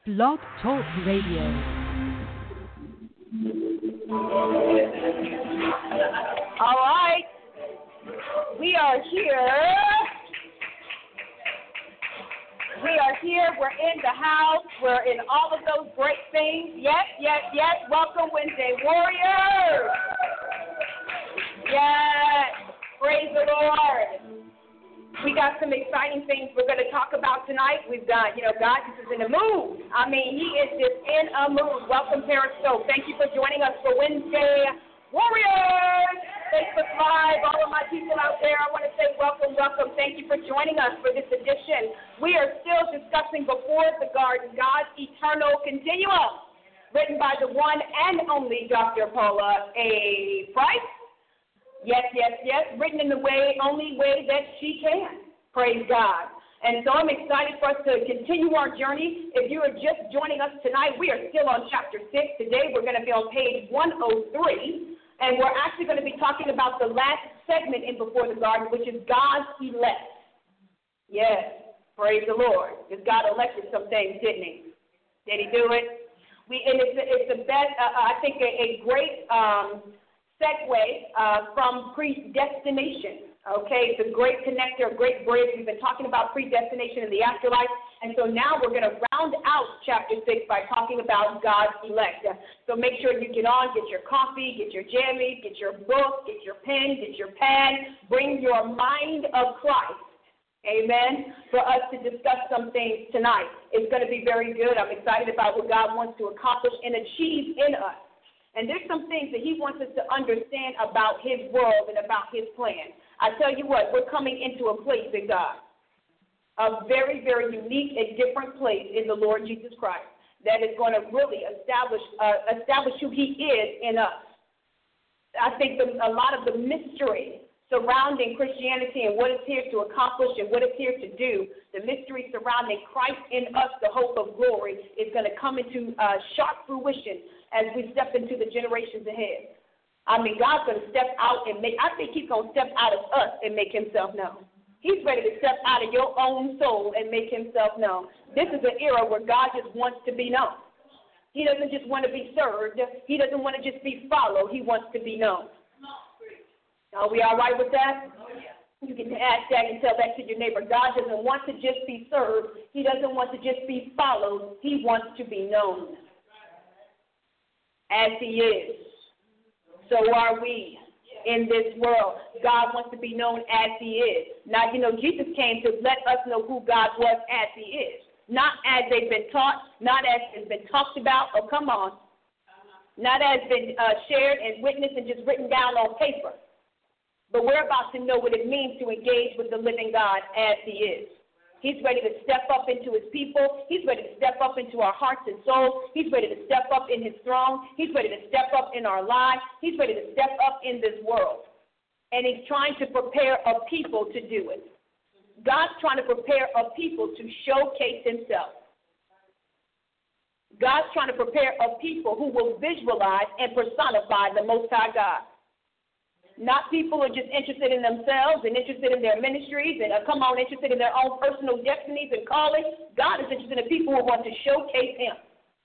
Blog Talk Radio. All right. We are here. We're in the house. We're in all of those great things. Yes. Welcome, Wednesday Warriors. Yes. Praise the Lord. We got some exciting things we're going to talk about tonight. We've got, God just is in a mood. I mean, he is just in a mood. Welcome, Periscope. Thank you for joining us for Wednesday Warriors. Facebook Live, all of my people out there, I want to say welcome. Thank you for joining us for this edition. We are still discussing Before the Garden, God's Eternal Continuum, written by the one and only Dr. Paula A. Price. Yes, written in the only way that she can. Praise God. And so I'm excited for us to continue our journey. If you are just joining us tonight, we are still on chapter 6. Today we're going to be on page 103. And we're actually going to be talking about the last segment in Before the Garden, which is God's elect. Yes, praise the Lord. Because God elected some things, didn't he? Did he do it? It's the best, I think, a great segue from predestination. Okay, it's a great connector, a great bridge. We've been talking about predestination in the afterlife, and so now we're going to round out chapter 6 by talking about God's elect. So make sure you get on, get your coffee, get your jammies, get your book, get your pen, get your pad, bring your mind of Christ. Amen. For us to discuss some things tonight. It's going to be very good. I'm excited about what God wants to accomplish and achieve in us. And there's some things that he wants us to understand about his world and about his plan. I tell you what, we're coming into a place in God, a very, very unique and different place in the Lord Jesus Christ that is going to really establish who he is in us. I think a lot of the mystery surrounding Christianity and what it's here to accomplish and what it's here to do, the mystery surrounding Christ in us, the hope of glory, is going to come into sharp fruition as we step into the generations ahead. I mean, God's going to step out and I think he's going to step out of us and make himself known. He's ready to step out of your own soul and make himself known. This is an era where God just wants to be known. He doesn't just want to be served. He doesn't want to just be followed. He wants to be known. Are we all right with that? You can ask that and tell that to your neighbor. God doesn't want to just be served. He doesn't want to just be followed. He wants to be known as he is. So are we in this world. God wants to be known as he is. Now, Jesus came to let us know who God was as he is. Not as they've been taught, not as it's been talked about, come on. Not as been shared and witnessed and just written down on paper. But we're about to know what it means to engage with the living God as he is. He's ready to step up into his people. He's ready to step up into our hearts and souls. He's ready to step up in his throne. He's ready to step up in our lives. He's ready to step up in this world. And he's trying to prepare a people to do it. God's trying to prepare a people to showcase himself. God's trying to prepare a people who will visualize and personify the Most High God. Not people who are just interested in themselves and interested in their ministries and interested in their own personal destinies and callings. God is interested in people who want to showcase him.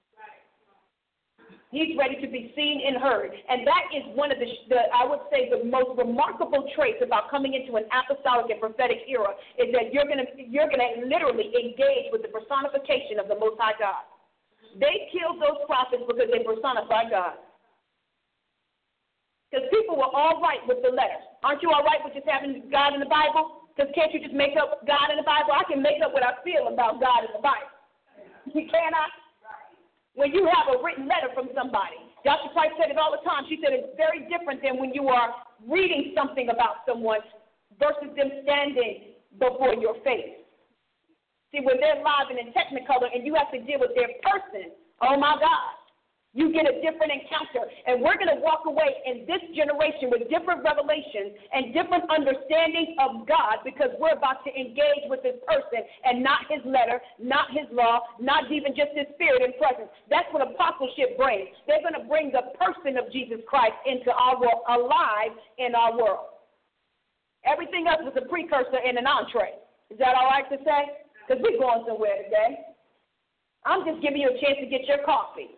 He's ready to be seen and heard. And that is one of the I would say, the most remarkable traits about coming into an apostolic and prophetic era is that you're gonna literally engage with the personification of the Most High God. They killed those prophets because they personified God. Because people were all right with the letter. Aren't you all right with just having God in the Bible? Because can't you just make up God in the Bible? I can make up what I feel about God in the Bible. You cannot? When you have a written letter from somebody. Dr. Price said it all the time. She said it's very different than when you are reading something about someone versus them standing before your face. See, when they're live and in technicolor and you have to deal with their person, oh, my God. You get a different encounter. And we're going to walk away in this generation with different revelations and different understandings of God because we're about to engage with this person and not his letter, not his law, not even just his spirit and presence. That's what apostleship brings. They're going to bring the person of Jesus Christ into our world, alive in our world. Everything else was a precursor and an entree. Is that all right to say? Because we're going somewhere today. I'm just giving you a chance to get your coffee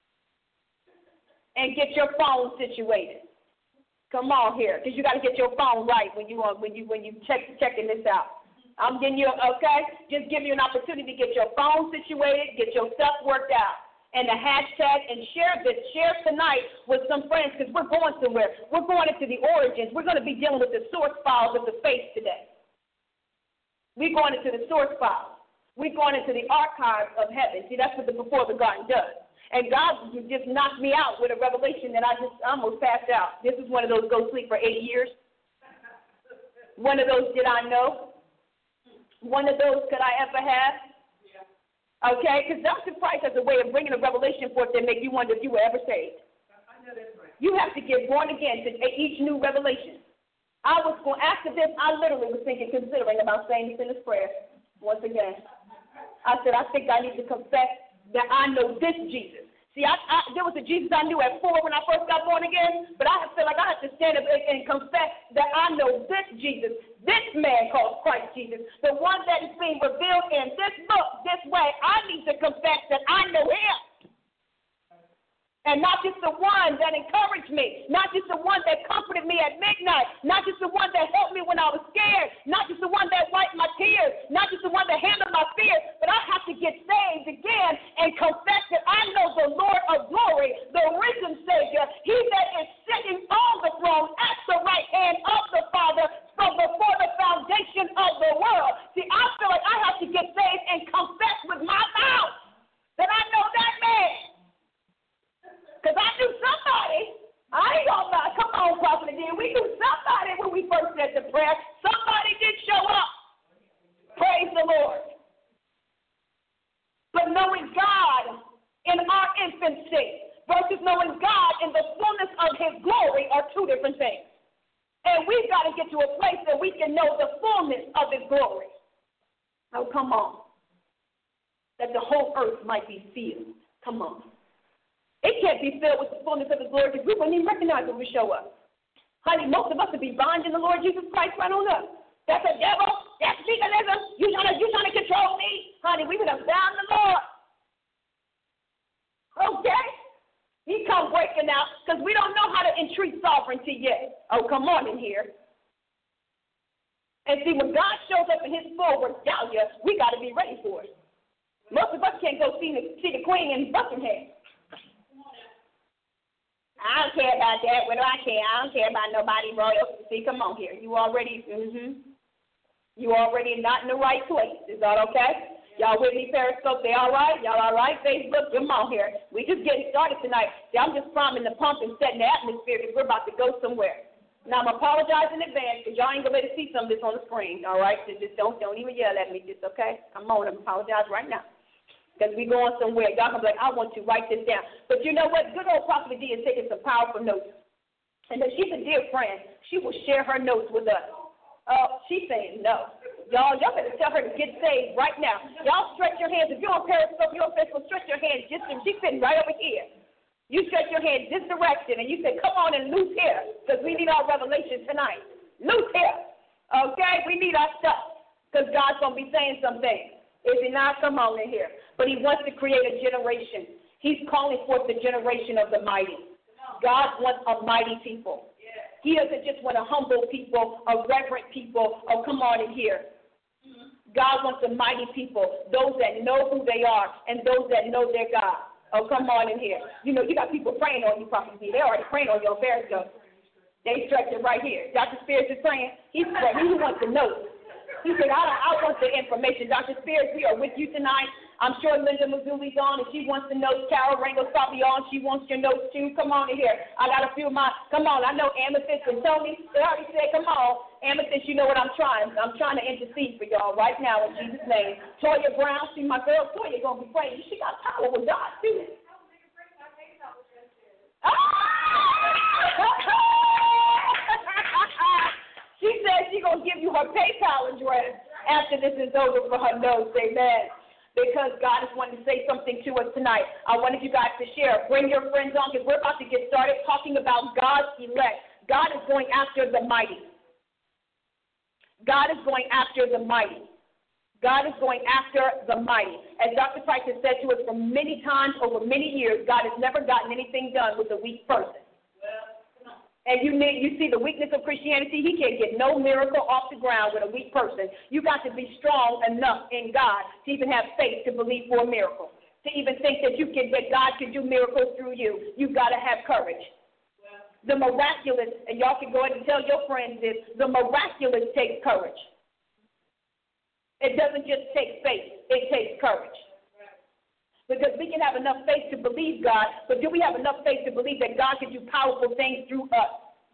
and get your phone situated. Come on here, because you got to get your phone right when you checking this out. I'm getting you, okay? Just give you an opportunity to get your phone situated, get your stuff worked out. And the hashtag, and share tonight with some friends, because we're going somewhere. We're going into the origins. We're going to be dealing with the source files of the faith today. We're going into the source files. We're going into the archives of heaven. See, that's what the Before the Garden does. And God just knocked me out with a revelation that I just almost passed out. This is one of those go sleep for 80 years. One of those did I know? One of those could I ever have? Okay, because Dr. Price has a way of bringing a revelation forth that make you wonder if you were ever saved. You have to get born again to each new revelation. I was going, after this, I literally was considering about saying this in this prayer once again. I said, I think I need to confess that I know this Jesus. See, there was a Jesus I knew at 4 when I first got born again, but I feel like I have to stand up and confess that I know this Jesus, this man called Christ Jesus, the one that is being revealed in this book this way. I need to confess that I know him. And not just the one that encouraged me, not just the one that comforted me at midnight, not just the one that helped me when I was scared, not just the one that wiped my tears, not just the one that handled my fears, but I have to get saved again and confess that I know the Lord of glory, the risen Savior, he that is sitting on the throne at the right hand of the Father from before the foundation of the world. See, I feel like I have to get saved and confess with my mouth that I know that man. Because I knew somebody. I ain't gonna lie. Come on, Prophet D. We knew somebody when we first said the prayer. Somebody did show up. Praise the Lord. But knowing God in our infancy versus knowing God in the fullness of his glory are two different things. And we've got to get to a place that we can know the fullness of his glory. Oh, come on. That the whole earth might be filled. Come on. It can't be filled with the fullness of his glory because we wouldn't even recognize when we show up. Honey, most of us would be binding the Lord Jesus Christ right on up. That's a devil. That's legalism. You trying to control me? Honey, we would have bound the Lord. Okay? He come breaking out because we don't know how to entreat sovereignty yet. Oh, come on in here. And see, when God shows up in his full regalia, we got to be ready for it. Most of us can't go see the Queen in Buckingham. I don't care about that. What do I care? I don't care about nobody royal. See, come on here. You already not in the right place. Is that okay? Y'all with me, Periscope? They all right? Y'all all right? Facebook? Come on here. We just getting started tonight. See, I'm just priming the pump and setting the atmosphere because we're about to go somewhere. Now, I'm apologizing in advance because y'all ain't going to be able to see some of this on the screen, all right? So just don't even yell at me. Just, okay? Come on. I'm apologizing right now. Because we going somewhere. Y'all gonna be like, I want to write this down. But you know what? Good old Prophet D is taking some powerful notes. And then she's a dear friend. She will share her notes with us. She's saying no. Y'all better tell her to get saved right now. Y'all stretch your hands. If you're on Periscope, you're on Facebook, stretch your hands. She's sitting right over here. You stretch your hands this direction, and you say, come on and loose here, because we need our revelation tonight. Loose here. Okay? We need our stuff, because God's going to be saying some things. Is he not? Come on in here. But he wants to create a generation. He's calling forth the generation of the mighty. God wants a mighty people. He doesn't just want a humble people, a reverent people. Oh, come on in here. God wants a mighty people, those that know who they are and those that know their God. Oh, come on in here. You know, you got people praying on you, Prophet B. They're already praying on your Periscope. They stretch it right here. Dr. Spears is praying. He's praying. He wants to know. He said, I want the information. Dr. Spears, we are with you tonight. I'm sure Linda Mazzuli's on, and she wants the notes. Carol Rango's probably on. She wants your notes, too. Come on in here. I got a few of my, come on. I know Amethyst and Tony. They already said, come on. Amethyst, you know what I'm trying. I'm trying to intercede for y'all right now in Jesus' name. Toya Brown, see my girl Toya going to be praying. She got power with God, too. She said she's going to give you her PayPal address after this is over for her notes. Amen. Because God is wanting to say something to us tonight. I wanted you guys to share. Bring your friends on because we're about to get started talking about God's elect. God is going after the mighty. God is going after the mighty. God is going after the mighty. As Dr. Price has said to us for many times over many years, God has never gotten anything done with a weak person. And you see the weakness of Christianity. He can't get no miracle off the ground with a weak person. You got to be strong enough in God to even have faith to believe for a miracle. To even think that God can do miracles through you. You've got to have courage. The miraculous, and y'all can go ahead and tell your friends this, the miraculous takes courage. It doesn't just take faith, it takes courage. Because we can have enough faith to believe God, but do we have enough faith to believe that God can do powerful things through us?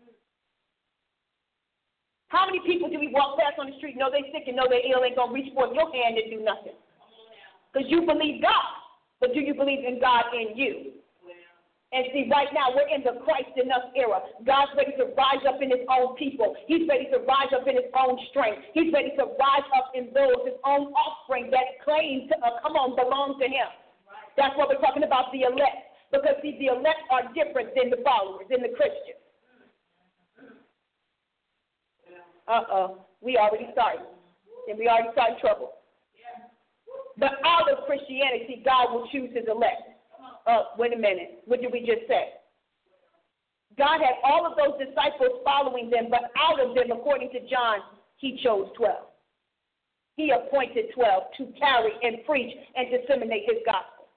How many people do we walk past on the street, know they're sick and know they're ill, ain't going to reach forth your hand and do nothing? Because you believe God, but do you believe in God in you? And see, right now, we're in the Christ enough era. God's ready to rise up in his own people. He's ready to rise up in his own strength. He's ready to rise up in those, his own offspring that claim to, belong to him. That's what we're talking about, the elect. Because, see, the elect are different than the followers, than the Christians. We already started. And we already started trouble. But out of Christianity, God will choose his elect. Wait a minute. What did we just say? God had all of those disciples following them, but out of them, according to John, he chose 12. He appointed 12 to carry and preach and disseminate his gospel.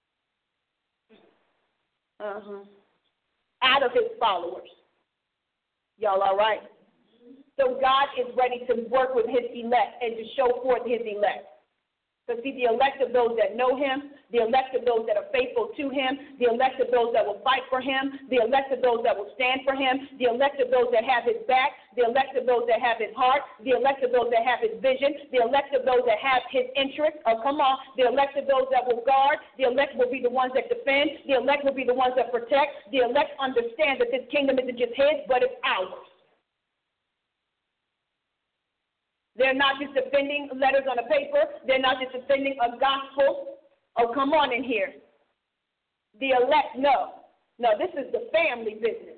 Out of his followers. Y'all all right? So God is ready to work with his elect and to show forth his elect. So see, the elect of those that know him, the elect of those that are faithful to him, the elect of those that will fight for him, the elect of those that will stand for him, the elect of those that have his back, the elect of those that have his heart, the elect of those that have his vision, the elect of those that have his interest. The elect of those that will guard, the elect will be the ones that defend, the elect will be the ones that protect, the elect understand that this kingdom isn't just his, but it's ours. They're not just defending letters on a paper. They're not just defending a gospel. Oh, come on in here. The elect, no. No, this is the family business.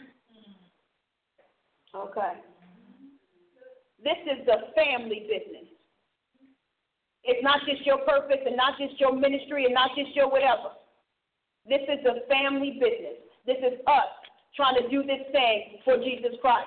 Okay. This is the family business. It's not just your purpose and not just your ministry and not just your whatever. This is the family business. This is us trying to do this thing for Jesus Christ.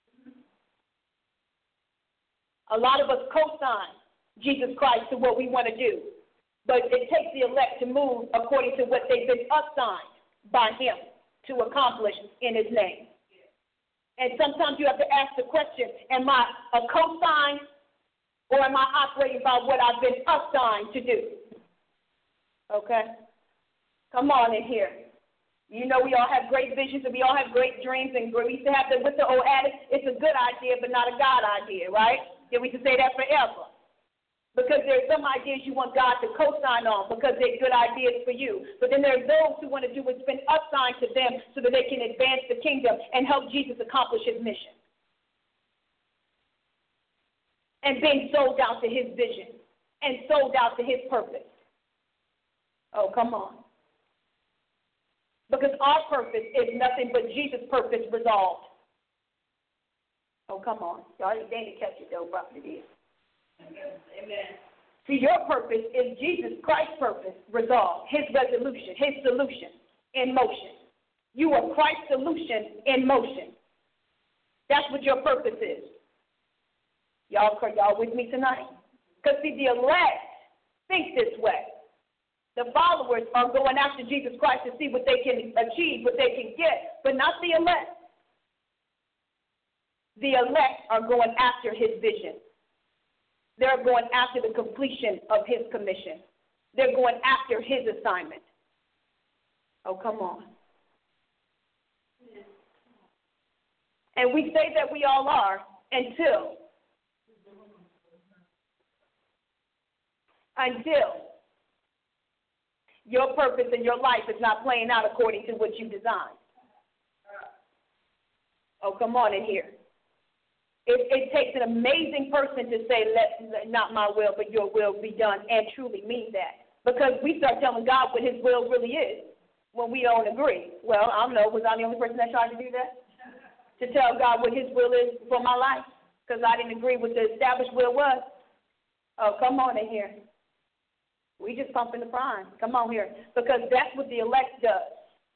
A lot of us co-sign Jesus Christ to what we want to do. But it takes the elect to move according to what they've been assigned by him to accomplish in his name. And sometimes you have to ask the question, am I a co-sign or am I operating by what I've been assigned to do? Okay? Come on in here. You know we all have great visions and we all have great dreams, and we used to have what's the old adage? It's a good idea but not a God idea, right? Yeah, we can say that forever. Because there's some ideas you want God to co-sign on because they're good ideas for you. But then there's those who want to do what's been assigned to them so that they can advance the kingdom and help Jesus accomplish his mission. And being sold out to his vision and sold out to his purpose. Oh, come on. Because our purpose is nothing but Jesus' purpose resolved. Oh, come on. Y'all didn't catch it, though, Prophet is. Amen. See, your purpose is Jesus Christ's purpose resolved, his resolution, his solution in motion. You are Christ's solution in motion. That's what your purpose is. Y'all with me tonight? Because, see, the elect think this way. The followers are going after Jesus Christ to see what they can achieve, what they can get, but not the elect. The elect are going after his vision. They're going after the completion of his commission. They're going after his assignment. Oh, come on. And we say that we all are until your purpose in your life is not playing out according to what you designed. Oh, come on in here. It takes an amazing person to say, let not my will, but your will be done, and truly mean that. Because we start telling God what his will really is when we don't agree. Well, I don't know. Was I the only person that tried to do that? To tell God what his will is for my life? Because I didn't agree with the established will was. Oh, come on in here. We just pumping the prime. Come on here. Because that's what the elect does.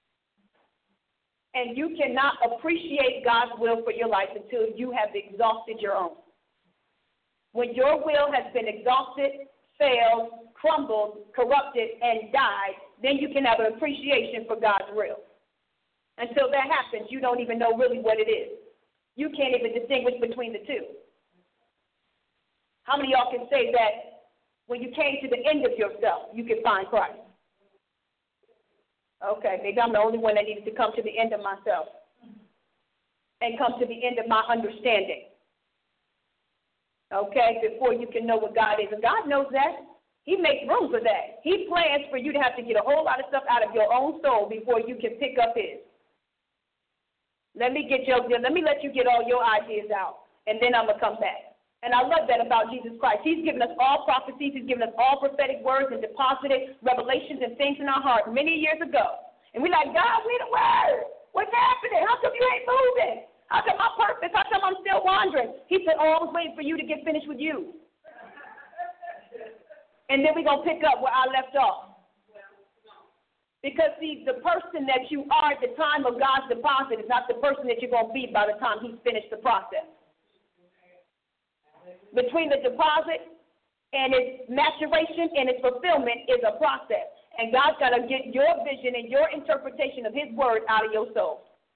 And you cannot appreciate God's will for your life until you have exhausted your own. When your will has been exhausted, failed, crumbled, corrupted, and died, then you can have an appreciation for God's will. Until that happens, you don't even know really what it is. You can't even distinguish between the two. How many of y'all can say that when you came to the end of yourself, you can find Christ? Okay, maybe I'm the only one that needed to come to the end of myself and come to the end of my understanding. Okay, before you can know what God is. And God knows that. He makes room for that. He plans for you to have to get a whole lot of stuff out of your own soul before you can pick up His. Let me let you get all your ideas out, and then I'm going to come back. And I love that about Jesus Christ. He's given us all prophecies. He's given us all prophetic words and deposited revelations and things in our heart many years ago. And we're like, God, we the word. What's happening? How come you ain't moving? How come my purpose? How come I'm still wandering? He said, oh, I was waiting for you to get finished with you. And then we're going to pick up where I left off. Because, see, the person that you are at the time of God's deposit is not the person that you're going to be by the time He's finished the process. Between the deposit and its maturation and its fulfillment is a process. And God's got to get your vision and your interpretation of His word out of your soul.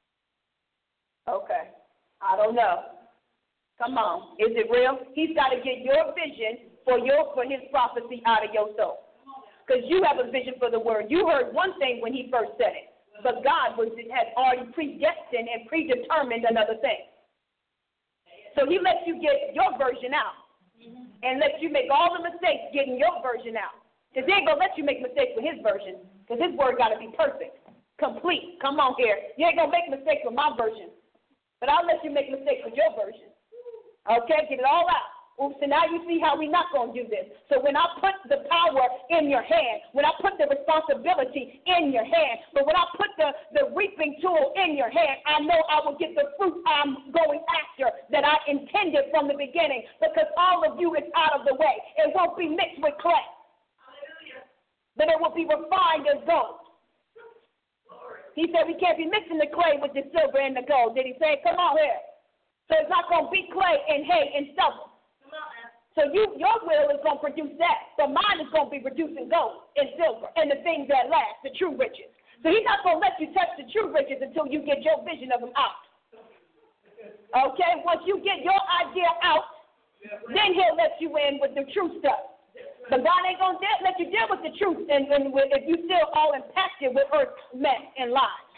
Okay. I don't know. Come on. Is it real? He's got to get your vision for His prophecy out of your soul. Because you have a vision for the word. You heard one thing when He first said it. But God had already predestined and predetermined another thing. So He lets you get your version out and lets you make all the mistakes getting your version out. Because He ain't going to let you make mistakes with His version, because His word got to be perfect, complete. Come on here. You ain't going to make mistakes with my version, but I'll let you make mistakes with your version. Okay, get it all out. Oops, so now you see how we're not going to do this. So when I put the power in your hand, when I put the responsibility in your hand, but when I put the reaping tool in your hand, I know I will get the fruit I'm going after that I intended from the beginning, because all of you is out of the way. It won't be mixed with clay, but it will be refined as gold. He said we can't be mixing the clay with the silver and the gold. Did He say? Come on here. So it's not going to be clay and hay and stubble. So your will is going to produce that, but mine is going to be producing gold and silver and the things that last, the true riches. So He's not going to let you touch the true riches until you get your vision of them out. Okay? Once you get your idea out, then He'll let you in with the true stuff. But God ain't going to let you deal with the truth and if you still all impacted with earth's mess and lies.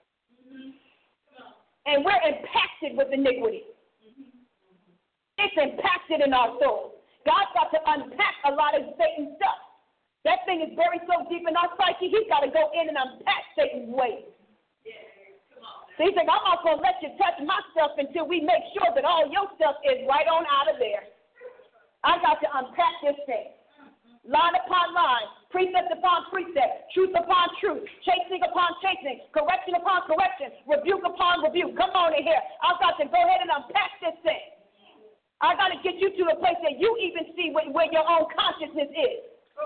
And we're impacted with iniquity. It's impacted in our souls. God's got to unpack a lot of Satan's stuff. That thing is buried so deep in our psyche, He's got to go in and unpack Satan's ways. So He said, I'm not going to let you touch my stuff until we make sure that all your stuff is right on out of there. I got to unpack this thing. Line upon line, precept upon precept, truth upon truth, chastening upon chastening, correction upon correction, rebuke upon rebuke. Come on in here. I've got to go ahead and unpack this thing. I got to get you to the place that you even see where your own consciousness is.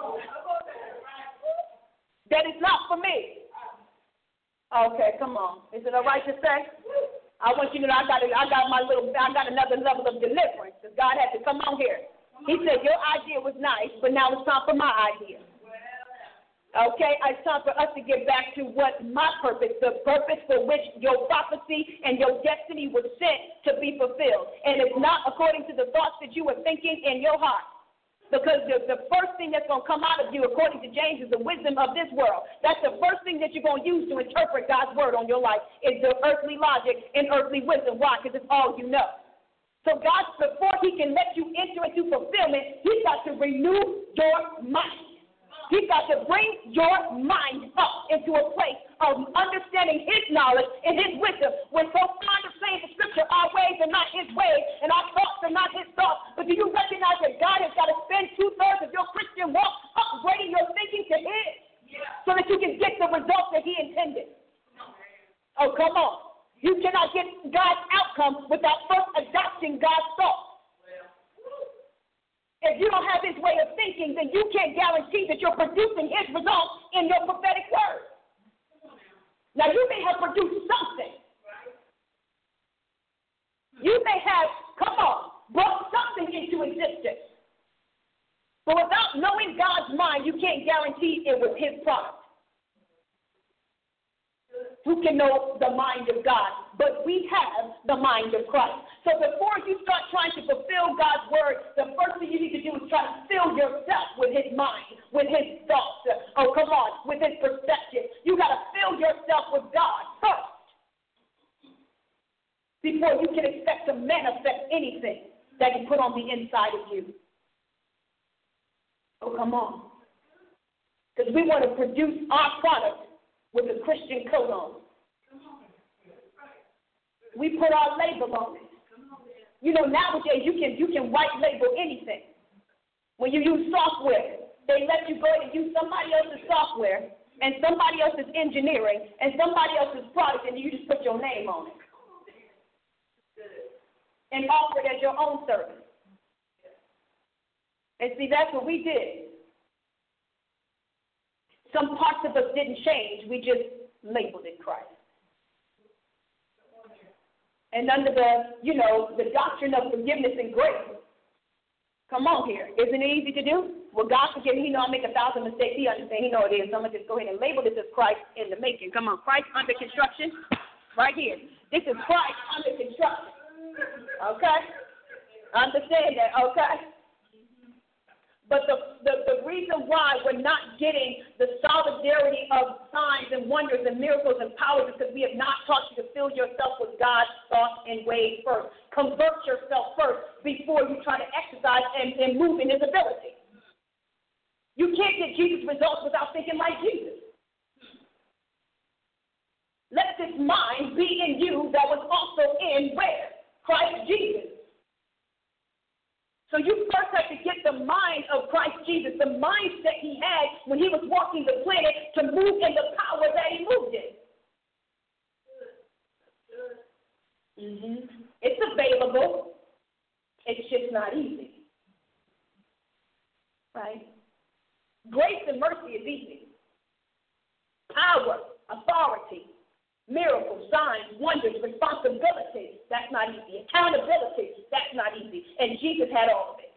That it's not for me. Okay, come on. Is it all right to say? I want you to know I got another level of deliverance. Because God had to come on here. He said your idea was nice, but now it's time for my idea. Okay, it's time for us to get back to what my purpose, the purpose for which your prophecy and your destiny was sent to be fulfilled. And it's not according to the thoughts that you were thinking in your heart. Because the first thing that's going to come out of you, according to James, is the wisdom of this world. That's the first thing that you're going to use to interpret God's word on your life, is the earthly logic and earthly wisdom. Why? Because it's all you know. So God, before He can let you enter into fulfillment, He's got to renew your mind. He's got to bring your mind up into a place of understanding His knowledge and His wisdom. We're so fond of saying the scripture, our ways are not His ways, and our thoughts are not His thoughts. But do you recognize that God has got to spend 2/3 of your Christian walk upgrading your thinking to His, so that you can get the results that He intended? Oh, come on. You cannot get God's outcome without first adopting God's thoughts. If you don't have his way of thinking, then you can't guarantee that you're producing his results in your prophetic word. Now, you may have produced something. You may have, brought something into existence. But without knowing God's mind, you can't guarantee it was his product. Who can know the mind of God? But we have the mind of Christ. So before you start trying to fulfill God's word, the first thing you need to do is try to fill yourself with his mind, with his thoughts. With his perspective. You got to fill yourself with God first before you can expect to manifest anything that he put on the inside of you. Oh, come on. Because we want to produce our product with a Christian coat on. We put our label on it. You know, nowadays you can white label anything. When you use software, they let you go and use somebody else's software and somebody else's engineering and somebody else's product, and you just put your name on it and offer it as your own service. And see, that's what we did. Some parts of us didn't change. We just labeled it Christ. And under the doctrine of forgiveness and grace, come on here. Isn't it easy to do? Well, God forgive me. He know I make 1,000 mistakes. He understands. He know it is. So I'm going to just go ahead and label this as Christ in the making. Come on. Christ under construction. Right here. This is Christ under construction. Okay? Understand that, okay? But the reason why we're not getting the solidarity of signs and wonders and miracles and powers is because we have not taught you to fill yourself with God's thoughts and ways first. Convert yourself first before you try to exercise and move in his ability. You can't get Jesus' results without thinking like Jesus. Let this mind be in you that was also in where? Christ Jesus. So you first have to get the mind of Christ Jesus, the mindset he had when he was walking the planet to move in the power that he moved in. It's available. It's just not easy. Right? Grace and mercy is easy. Power, authority, miracles, signs, wonders, responsibility, that's not easy. Accountability, that's not easy. And Jesus had all of it.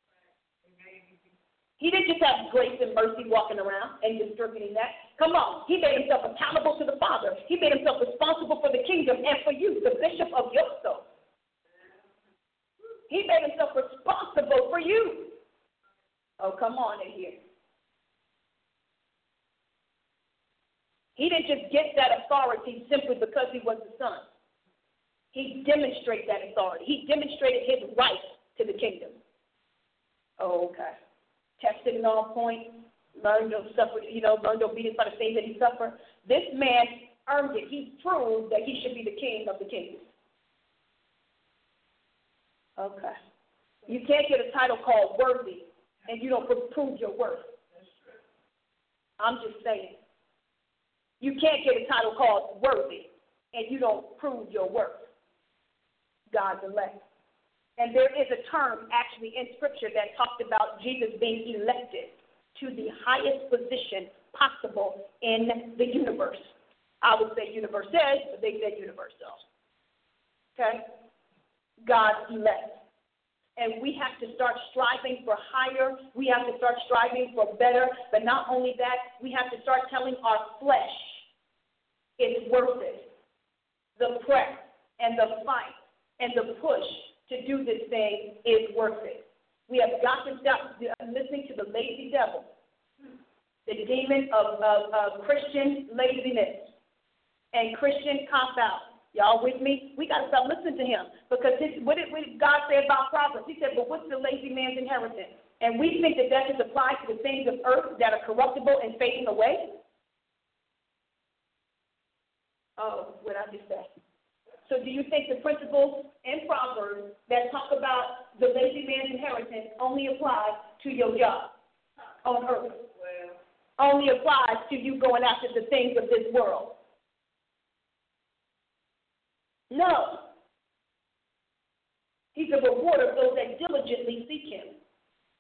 He didn't just have grace and mercy walking around and distributing that. Come on. He made himself accountable to the Father. He made himself responsible for the kingdom and for you, the bishop of your soul. He made himself responsible for you. Oh, come on in here. He didn't just get that authority simply because he was the son. He demonstrated that authority. He demonstrated his right to the kingdom. Oh, okay. Tested in all points, learned to suffer, learned obedience by the things that he suffered. This man earned it. He proved that he should be the king of the kingdom. Okay. You can't get a title called worthy and you don't prove your worth. I'm just saying. You can't get a title called worthy and you don't prove your worth. God's elect. And there is a term actually in Scripture that talked about Jesus being elected to the highest position possible in the universe. I would say universes, but they said universal. Okay? God's elect. And we have to start striving for higher. We have to start striving for better. But not only that, we have to start telling our flesh it's worth it. The press and the fight and the push to do this thing is worth it. We have got to stop listening to the lazy devil, the demon of Christian laziness and Christian cop-out. Y'all with me? We got to stop listening to him because what did God say about Proverbs? He said, but what's the lazy man's inheritance? And we think that just applies to the things of earth that are corruptible and fading away. Oh, what I just said. So do you think the principles in Proverbs that talk about the lazy man's inheritance only applies to your job on earth? Only applies to you going after the things of this world? No. He's a rewarder of those that diligently seek him.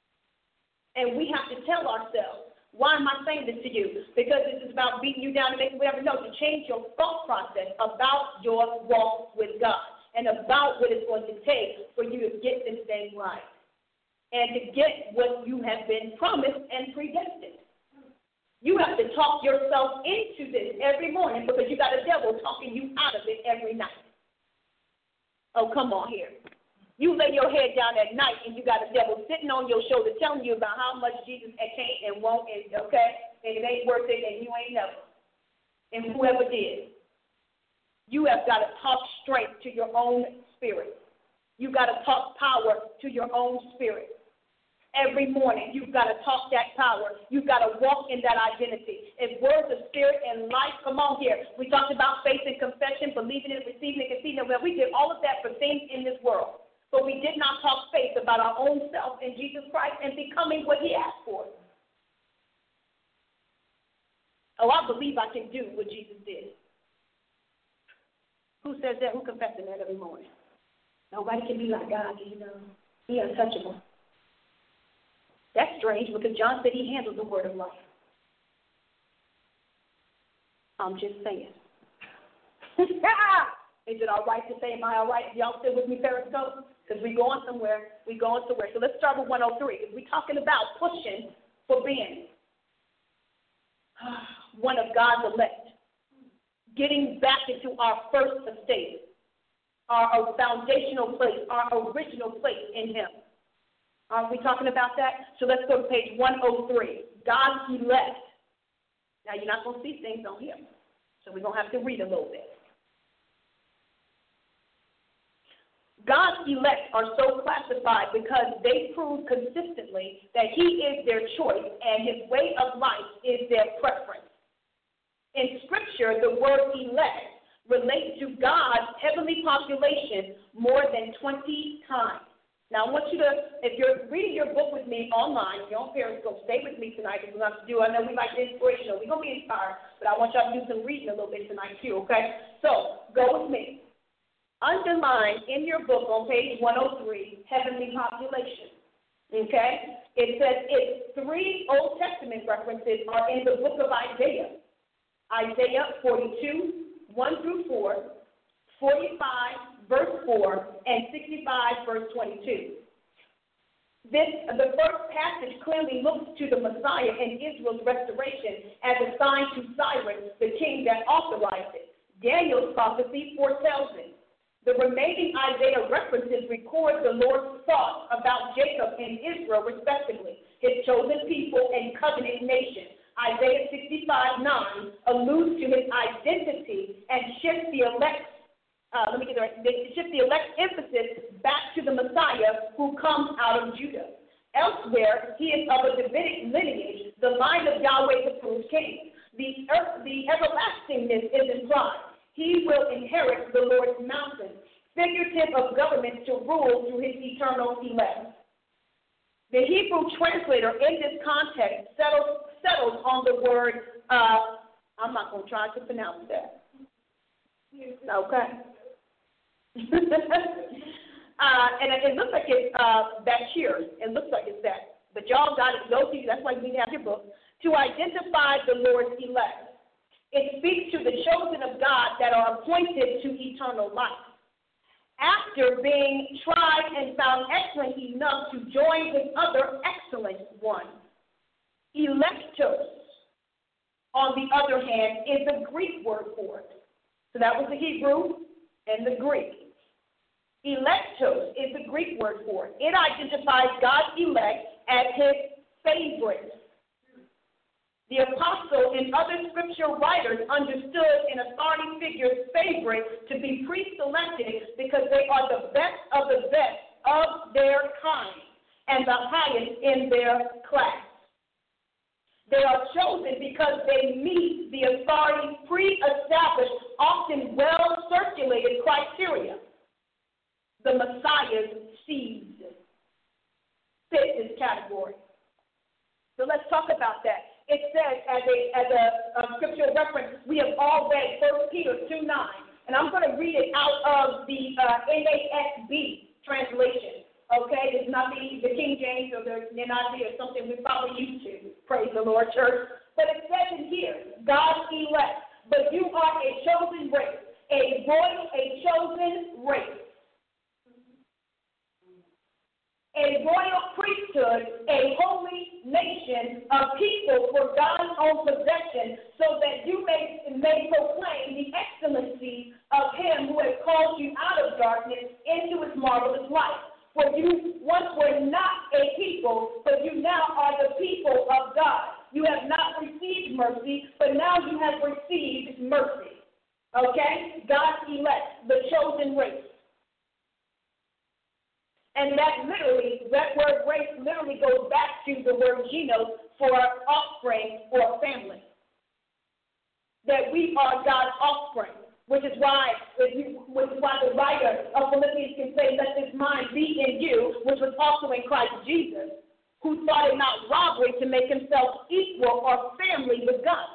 And we have to tell ourselves, why am I saying this to you? Because this is about beating you down and making whatever. No, to change your thought process about your walk with God and about what it's going to take for you to get this thing right and to get what you have been promised and predestined. You have to talk yourself into this every morning because you got a devil talking you out of it every night. Oh, come on here. You lay your head down at night and you got a devil sitting on your shoulder telling you about how much Jesus can't and won't, and okay, and it ain't worth it, and you ain't never. And whoever did. You have got to talk strength to your own spirit. You got to talk power to your own spirit. Every morning, you've got to talk that power. You've got to walk in that identity. If words of spirit and life, come on here. We talked about faith and confession, believing it, receiving it, conceiving it. Well, we did all of that for things in this world. But we did not talk faith about our own self in Jesus Christ and becoming what he asked for. Oh, I believe I can do what Jesus did. Who says that? Who confesses that every morning? Nobody can be like God, you know. He untouchable. That's strange because John said he handles the word of life. I'm just saying. Is it all right to say, am I all right? Y'all still with me, Periscope? Because we're going somewhere. So let's start with 103. We're talking about pushing for being one of God's elect. Getting back into our first estate, our foundational place, our original place in him. Are we talking about that? So let's go to page 103. God's elect. Now, you're not going to see things on here. So we're going to have to read a little bit. God's elect are so classified because they prove consistently that he is their choice and his way of life is their preference. In Scripture, the word elect relates to God's heavenly population more than 20 times. Now, I want you to, if you're reading your book with me online, if you're on Periscope, stay with me tonight because we're going to do, I know we like inspirational. We're going to be inspired, but I want y'all to do some reading a little bit tonight too, okay? So, go with me. Underline in your book on page 103, heavenly population, okay? It says its 3 Old Testament references are in the book of Isaiah. Isaiah 42, 1 through 4, 45, verse 4, and 65, verse 22. The first passage clearly looks to the Messiah and Israel's restoration as a sign to Cyrus, the king that authorized it. Daniel's prophecy foretells it. The remaining Isaiah references record the Lord's thoughts about Jacob and Israel, respectively, his chosen people and covenant nation. Isaiah 65:9 alludes to his identity and shifts the elect. Shift the elect emphasis back to the Messiah who comes out of Judah. Elsewhere, he is of a Davidic lineage, the line of Yahweh's approved king. The everlastingness is implied. He will inherit the Lord's mountain, figurative of government to rule through his eternal elect. The Hebrew translator in this context settles on the word, I'm not going to try to pronounce that. Okay. And it looks like it's Bashir. It looks like it's that. But y'all got it. Those of you, that's why you need to have your book. To identify the Lord's elect. It speaks to the chosen of God that are appointed to eternal life. After being tried and found excellent enough to join with other excellent ones. Electos, on the other hand, is the Greek word for it. So that was the Hebrew and the Greek. Electos is the Greek word for it. It identifies God's elect as his favorite. The apostle and other scripture writers understood an authority figure's favorite to be pre-selected because they are the best of the best of their kind and the highest in their class. They are chosen because they meet the authority's pre-established, often well-circulated criteria. The Messiah's seeds fit this category. So let's talk about that. It says, as a scriptural reference, we have all read 1 Peter 2:9, and I'm going to read it out of the NASB translation. Okay, it's not the King James or the NIV or something we're probably used to. Praise the Lord, church. But it says in here, God's elect. But you are a chosen race, a royal, a chosen race. A royal priesthood, a holy nation, a people for God's own possession, so that you may proclaim the excellency of him who has called you out of darkness into his marvelous light. For you once were not a people, but you now are the people of God. You have not received mercy, but now you have received mercy. Okay? God's elect, the chosen race. And that word race literally goes back to the word genos for offspring or family. That we are God's offspring. Which is why the writer of Philippians can say, let this mind be in you, which was also in Christ Jesus, who thought it not robbery to make himself equal or family with God.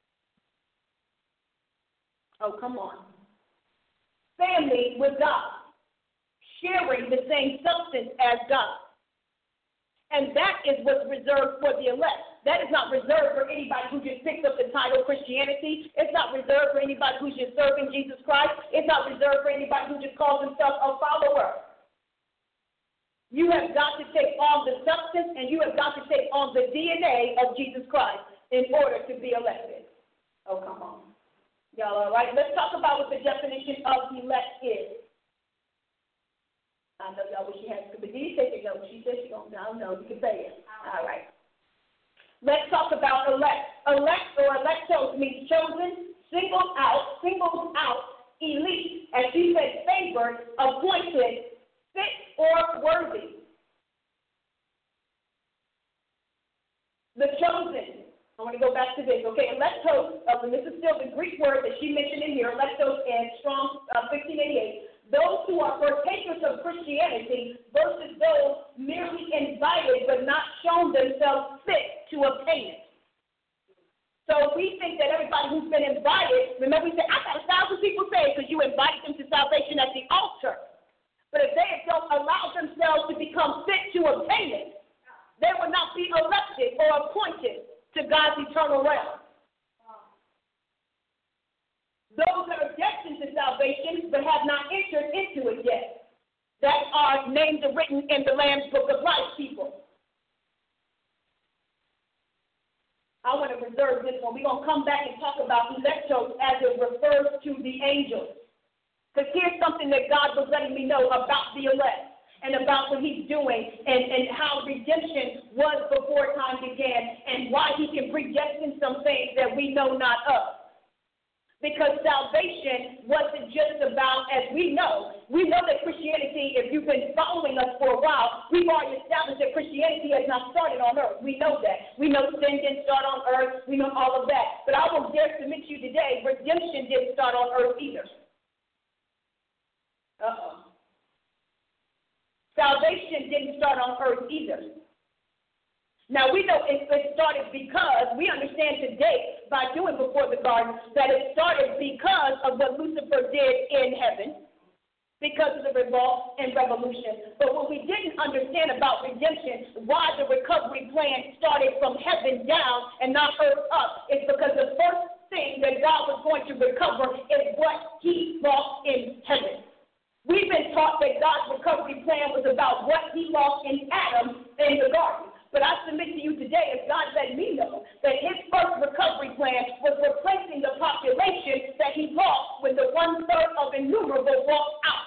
Oh, come on. Family with God. Sharing the same substance as God. And that is what's reserved for the elect. That is not reserved for anybody who just picks up the title Christianity. It's not reserved for anybody who's just serving Jesus Christ. It's not reserved for anybody who just calls himself a follower. You have got to take on the substance and you have got to take on the DNA of Jesus Christ in order to be elected. Oh, come on. Y'all all right? Let's talk about what the definition of elect is. I know y'all wish you had, but did you take it? No, she said she don't know. You can say it. All right. Let's talk about elect. Elect or electos means chosen, singled out, elite, as she said, favored, appointed, fit, or worthy. The chosen. I want to go back to this. Okay, electos, and this is still the Greek word that she mentioned in here, electos in Strong's 1588. Those who are partakers of Christianity versus those merely invited but not shown themselves fit to obtain it. So we think that everybody who's been invited, remember we said, I got 1,000 people saved because you invited them to salvation at the altar. But if they don't allow themselves to become fit to obtain it, they will not be elected or appointed to God's eternal realm. Those that are destined to salvation but have not entered into it yet, that are names are written in the Lamb's Book of Life, people. I want to reserve this one. We're going to come back and talk about electos as it refers to the angels. Because here's something that God was letting me know about the elect and about what he's doing and how redemption was before time began and why he can predestine some things that we know not of. Because salvation wasn't just about, as we know that Christianity, if you've been following us for a while, we've already established that Christianity has not started on earth. We know that. We know sin didn't start on earth. We know all of that. But I will dare submit to you today, redemption didn't start on earth either. Salvation didn't start on earth either. Now, we know it started because we understand today by doing before the garden that it started because of what Lucifer did in heaven, because of the revolt and revolution. But what we didn't understand about redemption, why the recovery plan started from heaven down and not earth up, is because the first thing that God was going to recover is what he lost in heaven. We've been taught that God's recovery plan was about what he lost in Adam in the garden. But I submit to you today, as God let me know, that his first recovery plan was replacing the population that he lost when the 1/3 of innumerable walked out.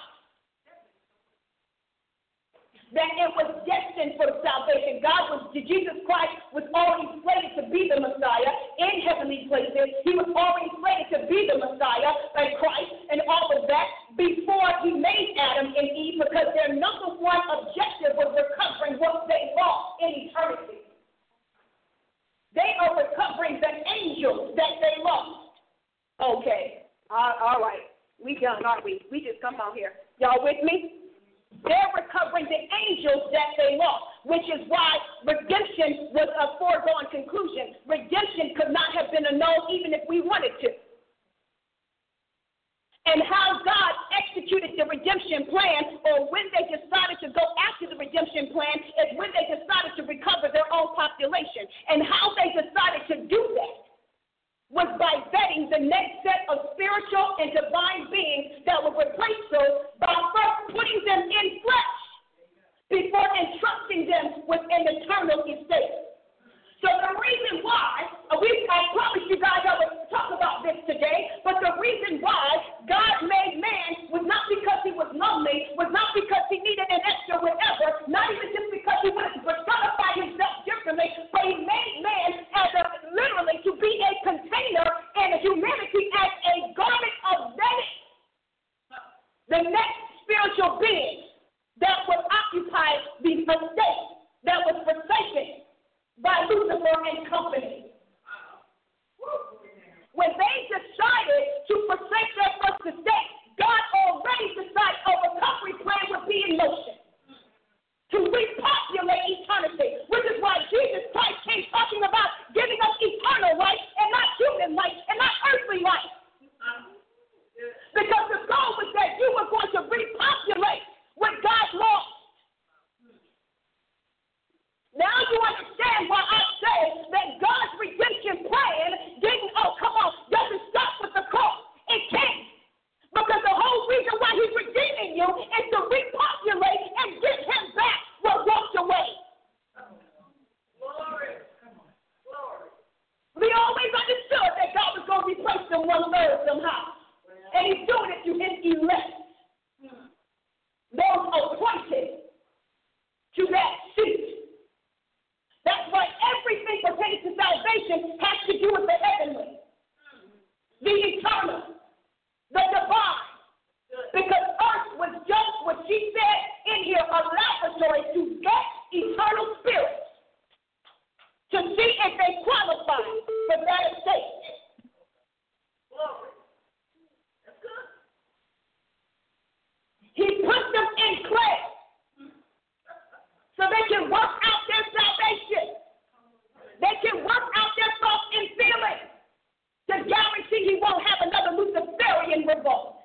That it was destined for salvation. Jesus Christ was already slated to be the Messiah in heavenly places. He was already slated to be the Messiah by Christ and all of that before he made Adam and Eve, because their number one objective was recovering what they lost in eternity. They are recovering the angels that they lost. Okay. All right. We done, aren't we? We just come out here. Y'all with me? They're recovering the angels that they lost, which is why redemption was a foregone conclusion. Redemption could not have been annulled even if we wanted to. And how God executed the redemption redemption plan, or when they decided to go after the redemption plan, is when they decided to recover their own population. And how they decided to do that was by vetting the next set of spiritual and divine beings that would replace those by first putting them in flesh before entrusting them with an eternal estate. So the reason why, I promise you guys I would talk about this today, but the reason why God made man was not because he was lonely, was not because he needed an extra whatever, not even just because he wanted to personify himself differently, but he made man as literally to be a container and humanity as a garment of vetting. The next spiritual being that would occupy the estate that was forsaken by Lucifer and company. When they decided to forsake their first estate, God already decided a recovery plan would be in motion to repopulate eternity, which is why Jesus Christ came talking about giving us eternal life and not human life and not earthly life. Because the goal was that you were going to repopulate what God lost. Now you understand why I say that God's redemption plan doesn't stop with the cross. It can't. Because the whole reason why he's redeeming you is to repopulate and give him back what walked away. Glory. We always understood that God was going to replace them 1/3 somehow. And he's doing it to his elect. Those appointed to that seat. That's why everything pertaining to salvation has to do with the heavenly, the eternal, the divine. Because earth was just what she said in here, a laboratory to get eternal spirits, to see if they qualify for that estate. Glory. That's good. He put them in clay so they can work out their salvation. They can work out their thoughts and feelings to guarantee he won't have another Luciferian revolt.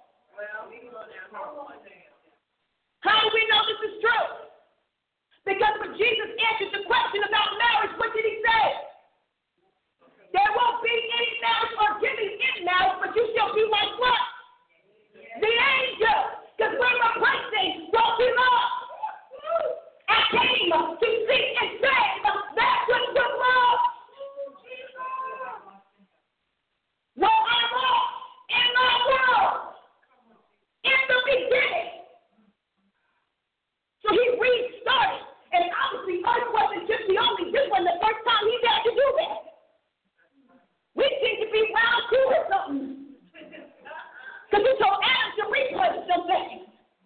How do we know this is true? Because when Jesus answered the question about marriage, what did he say? There won't be any marriage or giving in marriage, but you shall be like what? The angels. Because we're replacing what we lost. I came to seek and save that which was lost. Well, I lost in my world in the beginning. So he restarted. And obviously, earth wasn't just the only this one the first time he had to do that. We seem to be round two or something. Because he told Adam to replace something.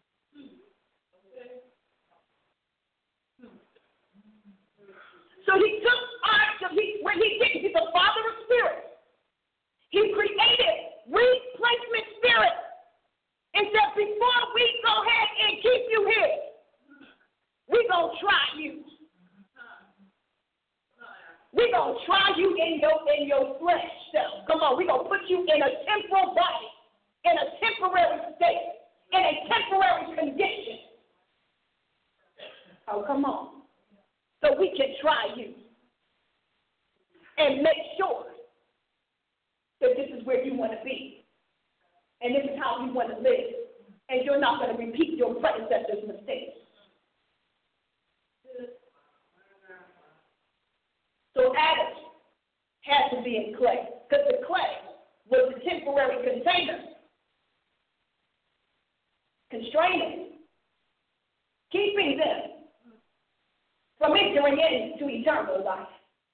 So he took when he did, he's the Father of spirits. He created replacement spirits and said, before we go ahead and keep you here, we're going to try you. We're going to try you in your flesh self. Come on, we're going to put you in a temporal body, in a temporary state, in a temporary condition. Oh, come on. So we can try you and make sure that this is where you want to be. And this is how you want to live. And you're not going to repeat your predecessor's mistakes. So Adam had to be in clay, because the clay was the temporary container, constraining, keeping them from entering into eternal life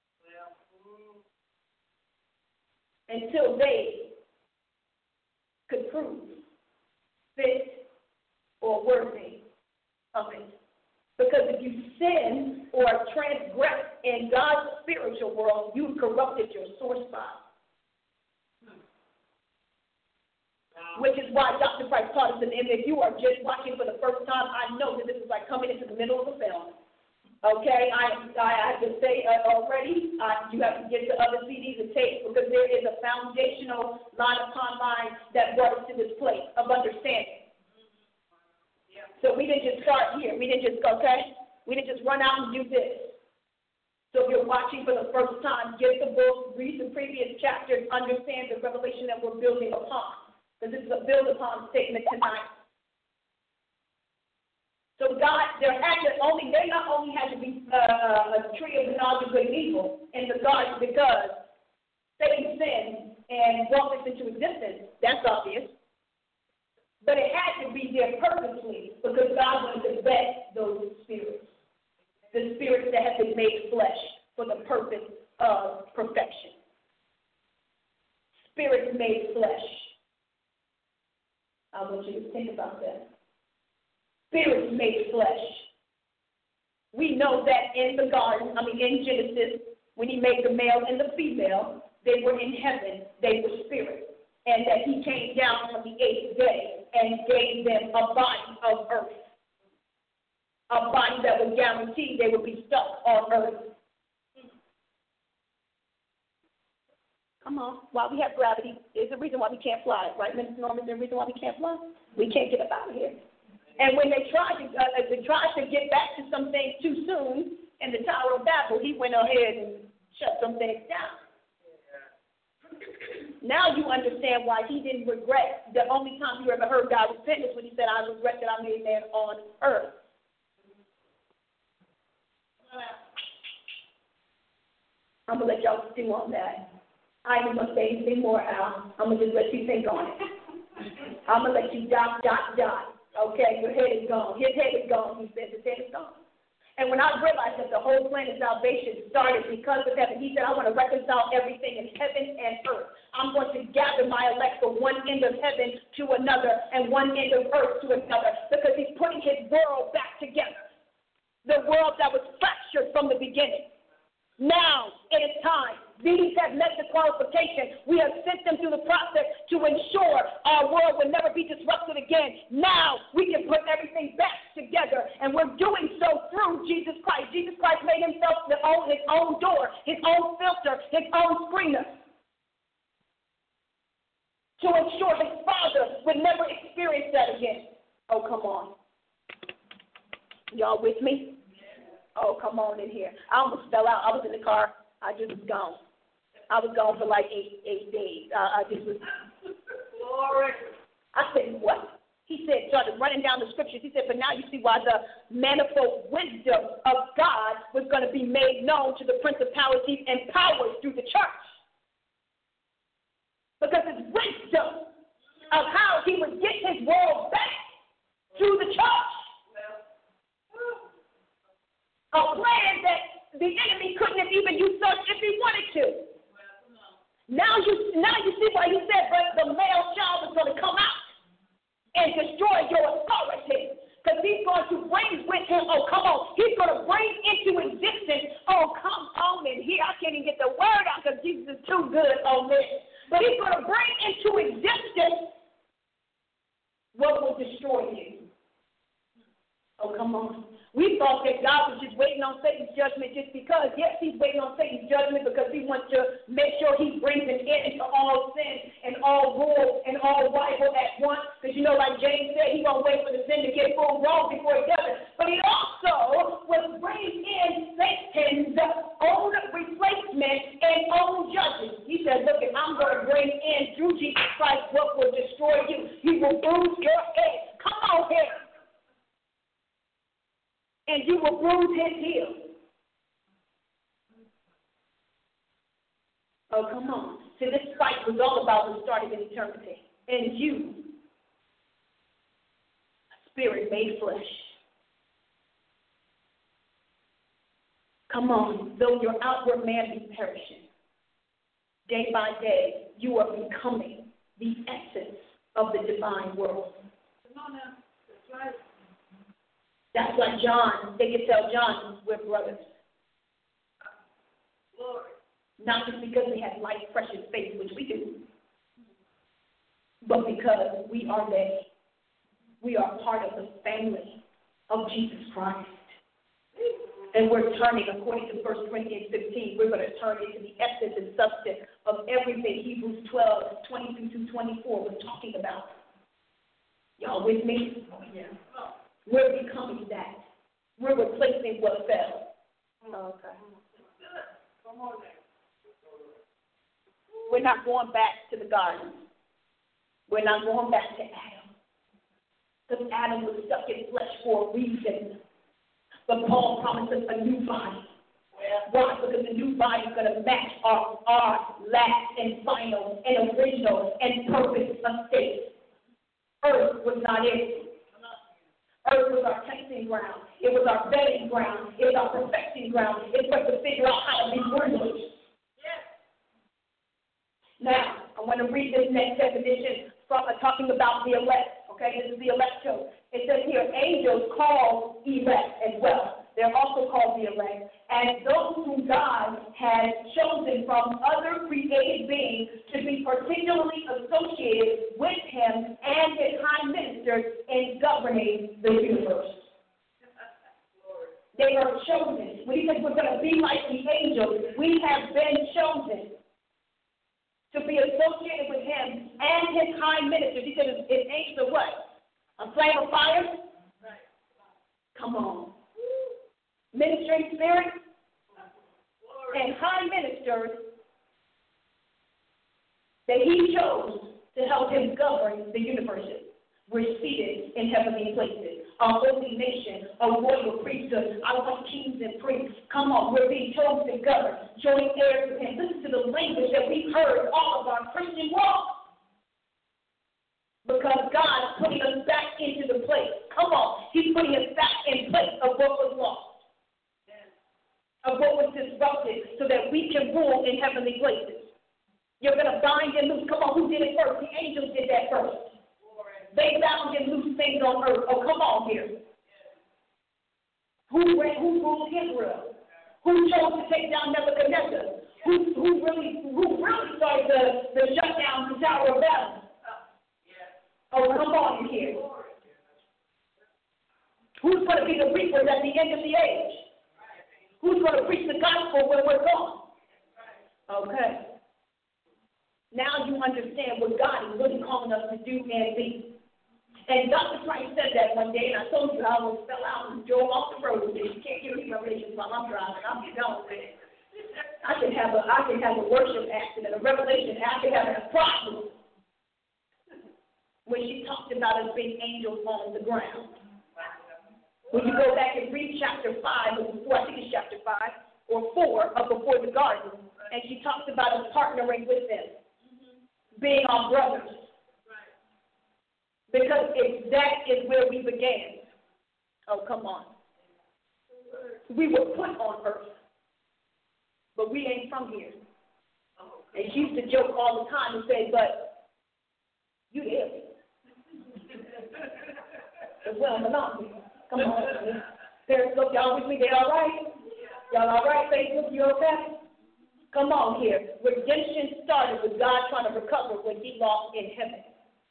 until they could prove fit or worthy of it. Because if you sin or transgress in God's spiritual world, you've corrupted your source file. Which is why Dr. Price taught us, and if you are just watching for the first time, I know that this is like coming into the middle of the film. Okay, I have to say already, you have to get to other CDs and tapes, because there is a foundational line upon line that brought us to this place of understanding. So we didn't just start here. We didn't just go, okay? We didn't just run out and do this. So if you're watching for the first time, get the book, read the previous chapters, understand the revelation that we're building upon. Because this is a build upon statement tonight. So God, there not only had to be a tree of the knowledge of good and evil in the garden because Satan sinned and brought this into existence. That's obvious. But it had to be there purposely because God wanted to vet those spirits. The spirits that have been made flesh for the purpose of perfection. Spirits made flesh. I want you to think about that. Spirits made flesh. We know that in the garden, in Genesis, when he made the male and the female, they were in heaven, they were spirits. And that he came down on the 8th day and gave them a body of earth. A body that would guarantee they would be stuck on earth. Come on. While we have gravity, there's a reason why we can't fly, right, Mr. Norman? There's a reason why we can't fly. We can't get up out of here. And when they tried to get back to some things too soon in the Tower of Babel, he went ahead and shut some things down. Now you understand why he didn't regret. The only time you ever heard God repent is when he said, I regret that I made man on earth. I'm going to let y'all stew on that. I ain't going to say anything more, Al. I'm going to just let you think on it. I'm going to let you dot. Okay, your head is gone. His head is gone. He said his head is gone. And when I realized that the whole plan of salvation started because of heaven, he said, I want to reconcile everything in heaven and earth. I'm going to gather my elect from one end of heaven to another and one end of earth to another because he's putting his world back together. The world that was fractured from the beginning. Now it is time. These have met the qualification. We have sent them through the process to ensure our world will never be disrupted again. Now we can put everything back together, and we're doing so through Jesus Christ. Jesus Christ made himself his own door, his own filter, his own screener to ensure his Father would never experience that again. Oh, come on. Y'all with me? Oh, come on in here. I almost fell out. I was in the car. I just was gone. I was gone for like eight days. I just was. Glory. I said, what? He said, started running down the scriptures. He said, but now you see why the manifold wisdom of God was going to be made known to the principalities and powers through the church. Because it's wisdom of how he would get his world back through the church. A plan that the enemy couldn't have even usurped if he wanted to. Now you see why he said, but the male child is going to come out and destroy your authority. Because he's going to bring with him, he's going to bring into existence, come on in here. I can't even get the word out because Jesus is too good on this. But he's going to bring into existence what will destroy you. Oh, come on. We thought that God was just waiting on Satan's judgment just because. Yes, he's waiting on Satan's judgment because he wants to make sure he brings an end to all sin and all rule and all rival at once. Because, like James said, he's going to wait for the sin to get full grown before he does it. But he also was bringing in Satan's own replacement and own judgment. He said, look, I'm going to bring in through Jesus Christ what will destroy you. He will bruise your head. Come on here. And you will bruise his heel. Oh, come on. See, this fight was all about what started in eternity. And you, spirit made flesh. Come on. Though your outward man be perishing, day by day, you are becoming the essence of the divine world. Come on now. That's right. That's why they could tell John, we're brothers. Lord. Not just because we have light, precious faith, which we do, but because we are they. We are part of the family of Jesus Christ. And we're turning, according to 1 Corinthians 15, we're going to turn into the essence and substance of everything Hebrews 12, 22 through 24 was talking about. Y'all with me? Yeah. We're becoming that. We're replacing what fell. Okay. We're not going back to the garden. We're not going back to Adam. Because Adam was stuck in flesh for a reason. But Paul promised us a new body. Why? Because the new body is going to match our last and final and original and purpose estate. Earth was not it. Earth was our testing ground. It was our vetting ground. It was our perfecting ground. It's for us to figure out how to be worthy. Now, I want to read this next definition from talking about the elect. Okay, this is the elect too. It says here, angels called elect as well. They're also called the elect. And those whom God has chosen from other created beings to be particularly associated with him and his high ministers in governing the universe. They are chosen. When he says we're going to be like the angels, we have been chosen to be associated with him and his high ministers. He said his angels are what? A flame of fire? Right. Come on. Ministering spirits and high ministers that he chose to help him govern the universes. We're seated in heavenly places, a holy nation, a royal priesthood, our kings and priests. Come on, we're being chosen to govern, joint heirs with him. Listen to the language that we've heard all of our Christian walk. Because God's putting us back into the place. Come on, he's putting us back in place of what was lost, of what was disrupted, so that we can rule in heavenly places. You're going to bind and loose. Come on, who did it first? The angels did that first. They bound and loose things on earth. Oh, come on here. Who ruled Israel? Who chose to take down Nebuchadnezzar? Who really started the shutdown to Tower of Babel? Oh, come on here. Who's going to be the reapers at the end of the age? Who's going to preach the gospel when we're gone? Okay. Now you understand what God is really calling us to do and be. And Dr. Price said that one day, and I told you I almost fell out and drove off the road. You can't give me revelations while I'm driving. I'll be done with it. I can have a worship accident, a revelation. I can have a problem when she talked about us being angels on the ground. When you go back and read chapter 5, or before, I think it's chapter 5 or 4 of Before the Garden, and she talks about us partnering with them, being our brothers. Because that is where we began. Oh, come on. We were put on earth, but we ain't from here. And she used to joke all the time and say, but you alien. Well, I'm not here. Come on. Parents, look, y'all with me? They all right? Y'all all right, Facebook? You okay? Come on here. Redemption started with God trying to recover what he lost in heaven.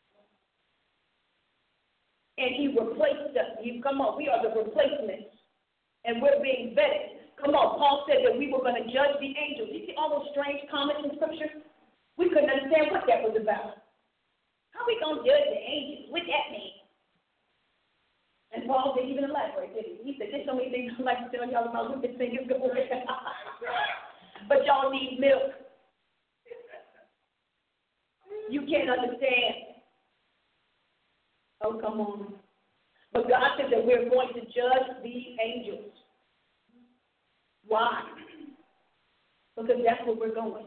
And he replaced us. Come on, we are the replacements. And we're being vetted. Come on, Paul said that we were going to judge the angels. You see all those strange comments in Scripture? We couldn't understand what that was about. How are we going to judge the angels? What that mean? And Paul didn't even elaborate, did he? He said, there's so many things I'd like to tell y'all about what this thing is going. But y'all need milk. You can't understand. Oh, come on. But God said that we're going to judge the angels. Why? Because that's where we're going.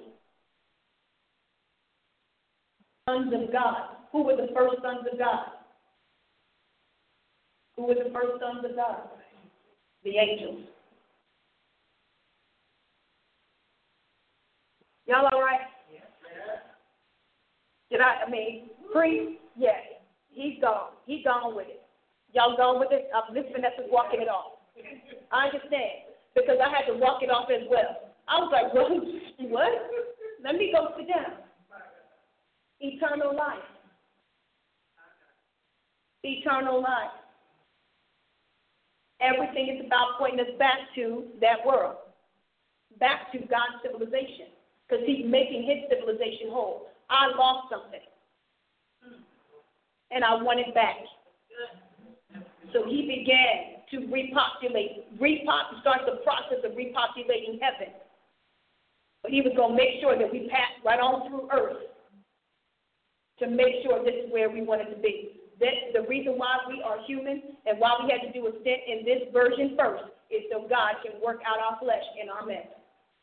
Sons of God. Who were the first sons of God? Who were the first sons of God? The angels. Y'all all right? Free? Yes. He's gone. He's gone with it. Y'all gone with it? Miss Vanessa's walking it off. I understand. Because I had to walk it off as well. I was like, what? Let me go sit down. Eternal life. Eternal life. Everything is about pointing us back to that world. Back to God's civilization. Because he's making his civilization whole. I lost something. And I want it back. So he began to start the process of repopulating heaven. But he was going to make sure that we passed right on through earth to make sure this is where we wanted to be. That's the reason why we are human and why we had to do a stint in this version first is so God can work out our flesh in our midst.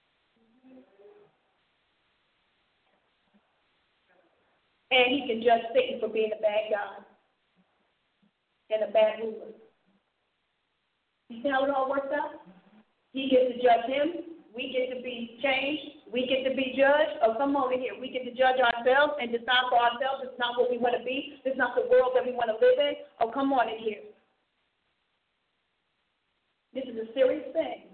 And he can judge Satan for being a bad God and a bad ruler. You see how it all works out? He gets to judge him. We get to be changed. We get to be judged. Oh, come over here. We get to judge ourselves and decide for ourselves. It's not what we want to be. It's not the world that we want to live in. Oh, come on in here. This is a serious thing.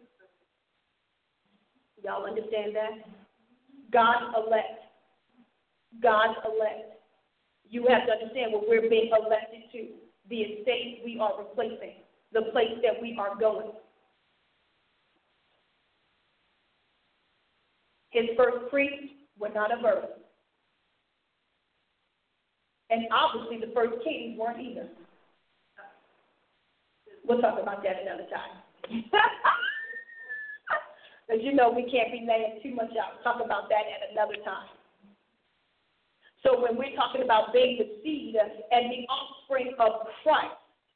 Y'all understand that? God's elect. God's elect. You have to understand what we're being elected to. The estate we are replacing. The place that we are going. His first priests were not of earth. And obviously the first kings weren't either. We'll talk about that another time. Because you know we can't be laying too much out. Talk about that at another time. So when we're talking about being the seed and the offspring of Christ,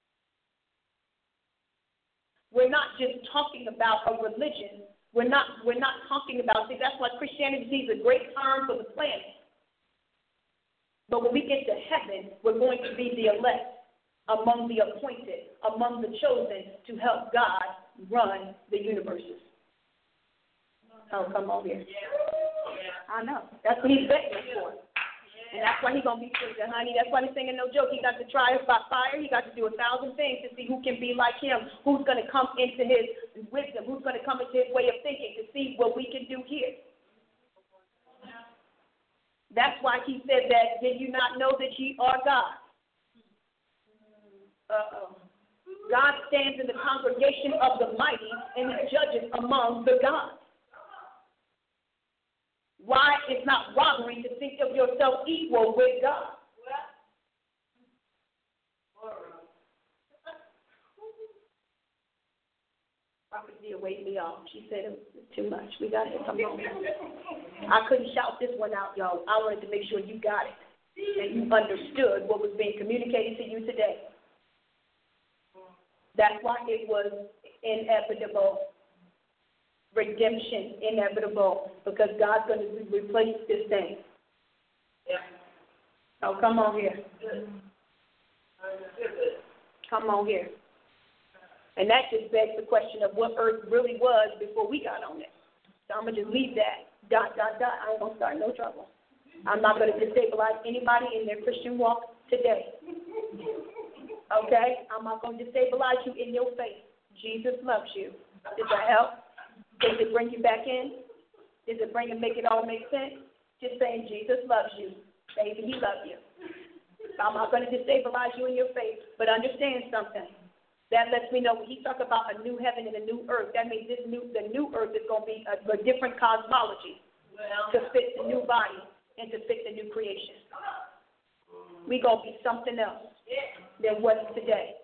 we're not just talking about a religion. We're not talking about, see, that's why Christianity is a great term for the planet. But when we get to heaven, we're going to be the elect, among the appointed, among the chosen to help God run the universes. Oh, come on here. I know. That's what he's begging for. And that's why he's going to be sweet, honey. That's why he's singing no joke. He got to try us by fire. He got to do 1,000 things to see who can be like him, who's going to come into his wisdom, who's going to come into his way of thinking to see what we can do here. That's why he said that, did you not know that ye are God? God stands in the congregation of the mighty and he judges among the gods. Why it's not robbery to think of yourself equal with God. Prophet Zia waved me off. She said it was too much. We got to come on. I couldn't shout this one out, y'all. I wanted to make sure you got it and you understood what was being communicated to you today. That's why it was inevitable. Redemption inevitable because God's going to replace this thing. Yeah. Oh, come on here. Come on here. And that just begs the question of what earth really was before we got on it. So I'm going to just leave that. ... I ain't going to start no trouble. I'm not going to destabilize anybody in their Christian walk today. Okay? I'm not going to destabilize you in your faith. Jesus loves you. Does that help? Does it bring you back in? Does it make it all make sense? Just saying Jesus loves you. Baby, he loves you. I'm not going to destabilize you in your faith, but understand something. That lets me know when he talks about a new heaven and a new earth, that means the new earth is going to be a different cosmology to fit the new body and to fit the new creation. We're going to be something else than what's today.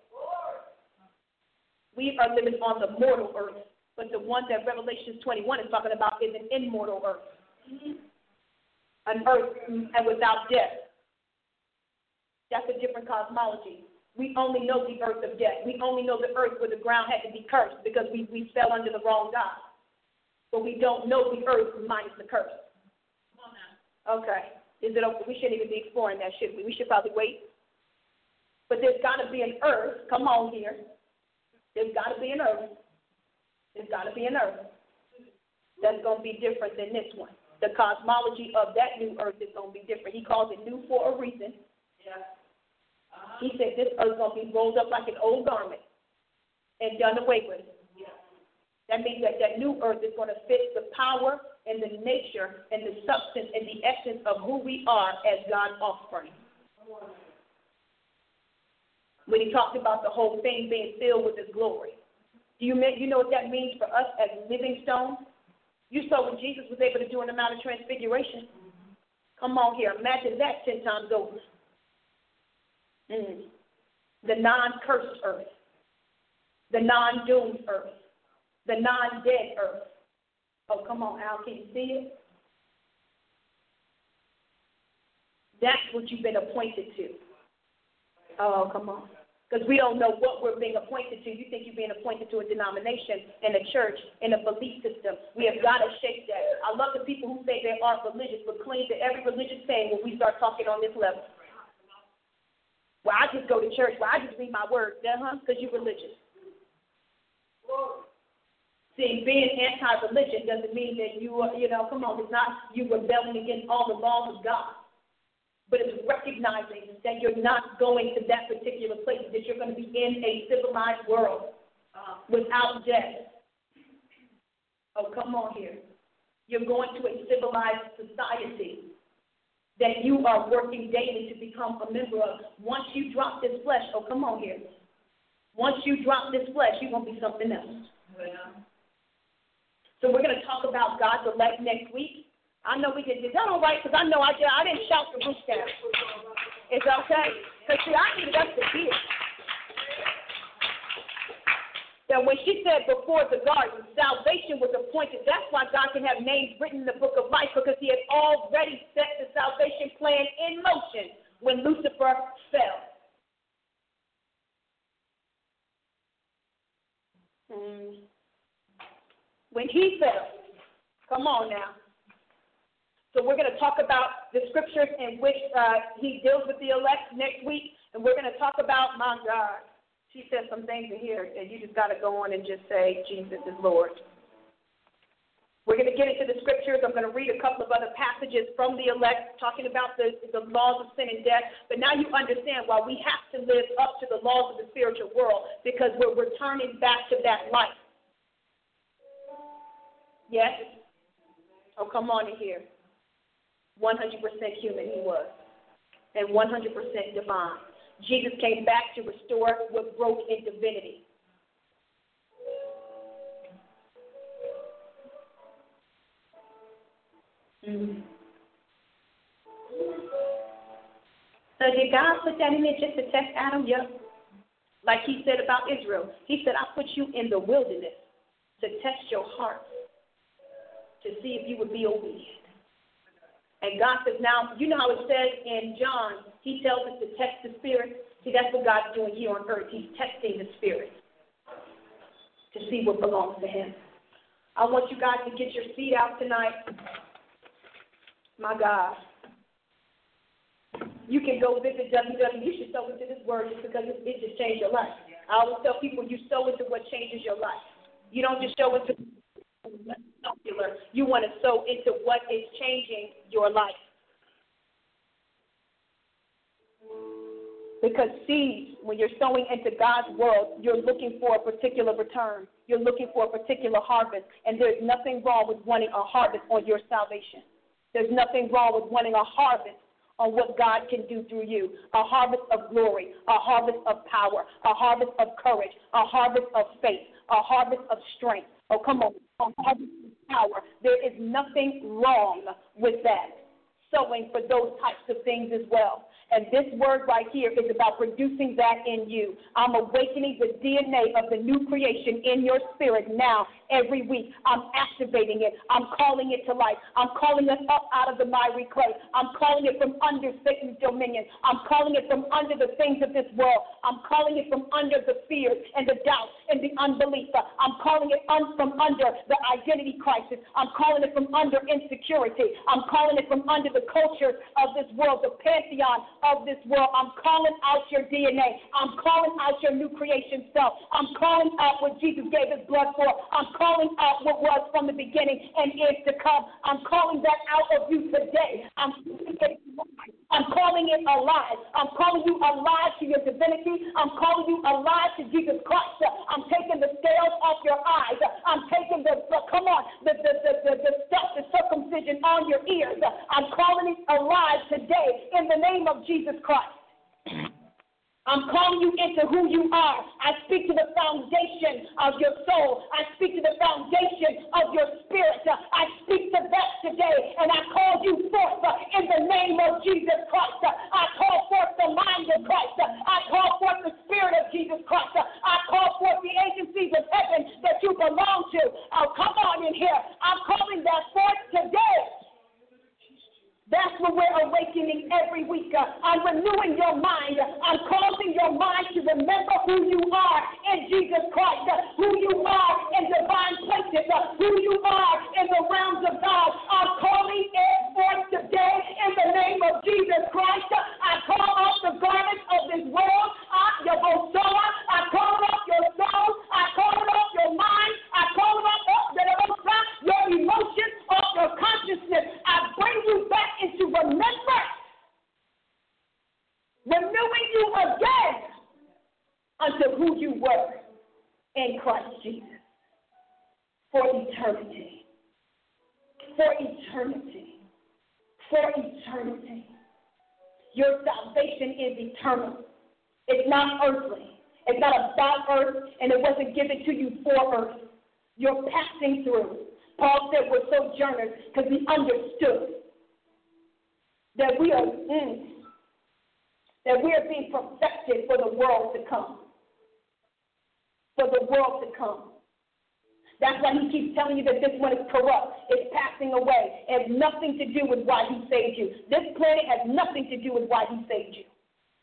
We are living on the mortal earth. But the one that Revelation 21 is talking about is an immortal earth. An earth and without death. That's a different cosmology. We only know the earth of death. We only know the earth where the ground had to be cursed because we fell under the wrong God. But we don't know the earth minus the curse. Okay. Is it okay? We shouldn't even be exploring that, should we? We should probably wait. But there's got to be an earth. Come on here. There's got to be an earth. There's got to be an earth that's going to be different than this one. The cosmology of that new earth is going to be different. He calls it new for a reason. Yeah. He said this earth is going to be rolled up like an old garment and done away with. Yeah. That means that new earth is going to fit the power and the nature and the substance and the essence of who we are as God's offspring. When he talked about the whole thing being filled with his glory. You know what that means for us as living stones? You saw what Jesus was able to do in the Mount of Transfiguration. Come on here. Imagine that 10 times over. the non-cursed earth, the non-doomed earth, the non-dead earth. Oh, come on, Al, can you see it? That's what you've been appointed to. Oh, come on. Because we don't know what we're being appointed to. You think you're being appointed to a denomination, in a church, in a belief system. We have got to shake that. I love the people who say they aren't religious, but cling to every religious saying when we start talking on this level. Well, I just go to church. Well, I just read my word. Because you're religious. See, being anti-religion doesn't mean that come on, it's not you rebelling against all the laws of God. But it's recognizing that you're not going to that particular place, that you're going to be in a civilized world without death. Oh, come on here. You're going to a civilized society that you are working daily to become a member of. Once you drop this flesh, oh, come on here. Once you drop this flesh, you're going to be something else. Yeah. So we're going to talk about God's elect next week. I know we did. Is that all right? Because I know I didn't shout the roof down. It's okay? Because, see, I needed us to hear. That when she said before the garden, salvation was appointed. That's why God can have names written in the book of life, because he had already set the salvation plan in motion when Lucifer fell. When he fell. Come on now. So we're going to talk about the scriptures in which he deals with the elect next week, and we're going to talk about, my God, she said some things in here, and you just got to go on and just say, Jesus is Lord. We're going to get into the scriptures. I'm going to read a couple of other passages from the elect talking about the laws of sin and death, but now you understand why we have to live up to the laws of the spiritual world, because we're returning back to that life. Yes? Oh, come on in here. 100% human he was, and 100% divine. Jesus came back to restore what broke in divinity. So did God put that in there just to test Adam? Yep. Like he said about Israel. He said, I put you in the wilderness to test your heart, to see if you would be obedient. And God says, now, you know how it says in John, he tells us to test the spirit. See, that's what God's doing here on earth. He's testing the spirit to see what belongs to him. I want you guys to get your seed out tonight. My God. You can go visit www. You should sow into this word just because it just changed your life. I always tell people you sow into what changes your life. You don't just sow into popular. You want to sow into what is changing your life. Because seeds, when you're sowing into God's world, you're looking for a particular return. You're looking for a particular harvest. And there's nothing wrong with wanting a harvest on your salvation. There's nothing wrong with wanting a harvest on what God can do through you. A harvest of glory, a harvest of power, a harvest of courage, a harvest of faith, a harvest of strength. Oh, come on. A harvest of power. There is nothing wrong with that. Sowing for those types of things as well. And this word right here is about producing that in you. I'm awakening the DNA of the new creation in your spirit now, every week. I'm activating it. I'm calling it to life. I'm calling it up out of the miry clay. I'm calling it from under Satan's dominion. I'm calling it from under the things of this world. I'm calling it from under the fears and the doubts and the unbelief. I'm calling it from under the identity crisis. I'm calling it from under insecurity. I'm calling it from under the culture of this world, the pantheon of this world. I'm calling out your DNA. I'm calling out your new creation self. I'm calling out what Jesus gave his blood for. I'm calling out what was from the beginning and is to come. I'm calling that out of you today. I'm calling it alive. I'm calling you alive to your divinity. I'm calling you alive to Jesus Christ. I'm taking the scales off your eyes. I'm taking the stuff, the circumcision on your ears. I'm calling it alive today in the name of Jesus Christ. I'm calling you into who you are. I speak to the foundation of your soul. I speak to the foundation of your spirit. I speak to that today, and I call you forth in the name of Jesus Christ. I call forth the mind of Christ. I call forth the spirit Jesus Christ. I call forth the agencies of heaven that you belong to. Oh, come on in here. I'm calling that forth today. That's what we're awakening every week. I'm renewing your mind. I'm causing your mind to remember who you are in Jesus Christ, who you are in divine places, who you are in the realms of God. I'm calling it forth today in the name of Jesus Christ. I call off the garments of this world, I call off your soul, I call off your mind, I call off your emotions, off your consciousness. I bring you back into remembrance, renewing you again unto who you were in Christ Jesus for eternity. For eternity. For eternity. Your salvation is eternal. It's not earthly. It's not about earth, and it wasn't given to you for earth. You're passing through. Paul said we're sojourners because we understood that we are being perfected for the world to come. For the world to come. That's why he keeps telling you that this one is corrupt. It's passing away. It has nothing to do with why he saved you. This planet has nothing to do with why he saved you.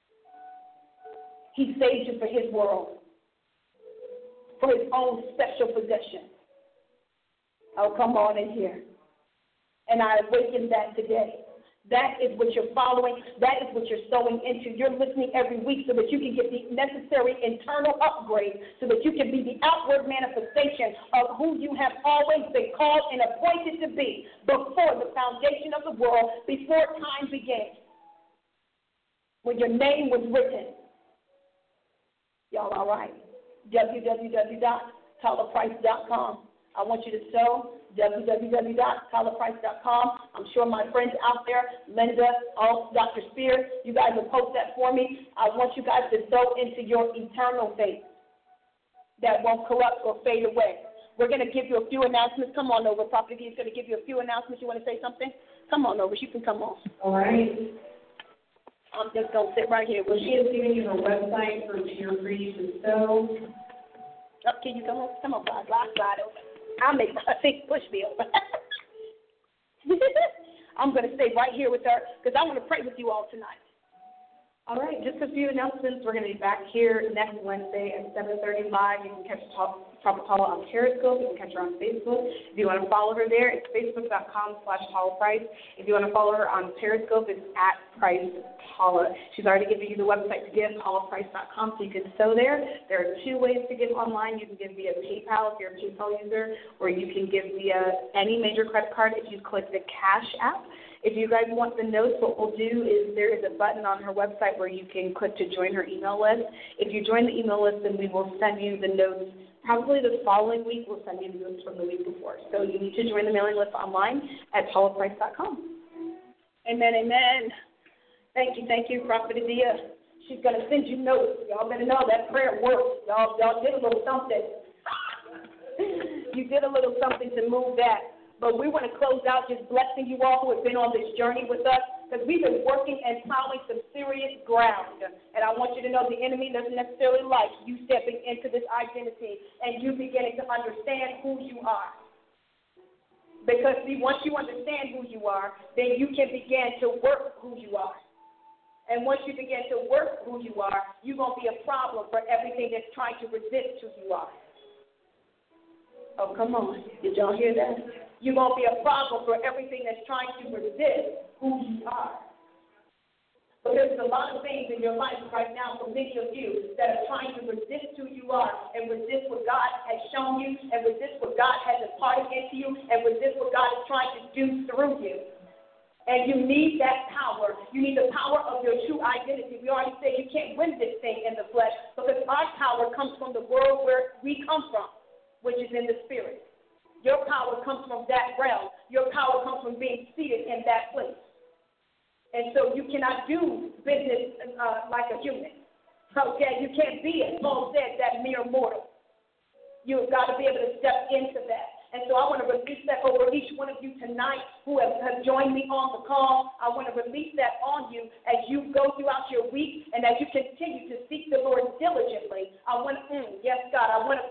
He saved you for his world, for his own special possession. Oh, come on in here. And I awaken that today. That is what you're following. That is what you're sowing into. You're listening every week so that you can get the necessary internal upgrade so that you can be the outward manifestation of who you have always been called and appointed to be before the foundation of the world, before time began, when your name was written. Y'all all right? www.tylerprice.com. I want you to sow, www.tylerprice.com. I'm sure my friends out there, Linda, Dr. Spears, you guys will post that for me. I want you guys to sow into your eternal faith that won't corrupt or fade away. We're going to give you a few announcements. Come on over. Prophet D is going to give you a few announcements. You want to say something? Come on over. You can come on. All right. I'm just going to sit right here. Well, she is giving you her website for you to sow. Oh, can you come on? Come on, guys. Slide over. I'll make my thing push me over. I'm going to stay right here with her because I want to pray with you all tonight. All right, just a few announcements. We're going to be back here next Wednesday at 7:30 live. You can catch Prophet Paula on Periscope. You can catch her on Facebook. If you want to follow her there, it's facebook.com/PaulaPrice. If you want to follow her on Periscope, it's @PricePaula. She's already given you the website to give, paulaprice.com, so you can sow there. There are two ways to give online. You can give via PayPal if you're a PayPal user, or you can give via any major credit card if you click the Cash app. If you guys want the notes, what we'll do is there is a button on her website where you can click to join her email list. If you join the email list, then we will send you the notes. Probably the following week, we'll send you the notes from the week before. So you need to join the mailing list online at paulaprice.com. Amen, amen. Thank you, Prophet Adia. She's going to send you notes. Y'all better know that prayer works. Y'all did a little something. You did a little something to move that. But we want to close out just blessing you all who have been on this journey with us because we've been working and plowing some serious ground. And I want you to know the enemy doesn't necessarily like you stepping into this identity and you beginning to understand who you are. Because, see, once you understand who you are, then you can begin to work who you are. And once you begin to work who you are, you're going to be a problem for everything that's trying to resist who you are. Oh, come on. Did y'all hear that? You're going to be a problem for everything that's trying to resist who you are. But there's a lot of things in your life right now for many of you that are trying to resist who you are and resist what God has shown you and resist what God has imparted into you and resist what God is trying to do through you. And you need that power. You need the power of your true identity. We already said you can't win this thing in the flesh because our power comes from the world where we come from, which is in the spirit. Your power comes from that realm. Your power comes from being seated in that place. And so you cannot do business like a human. Okay, you can't be, as Paul said, that mere mortal. You've got to be able to step into that. And so I want to release that over each one of you tonight who have joined me on the call. I want to release that on you as you go throughout your week and as you continue to seek the Lord diligently. I want to, yes, God, I want to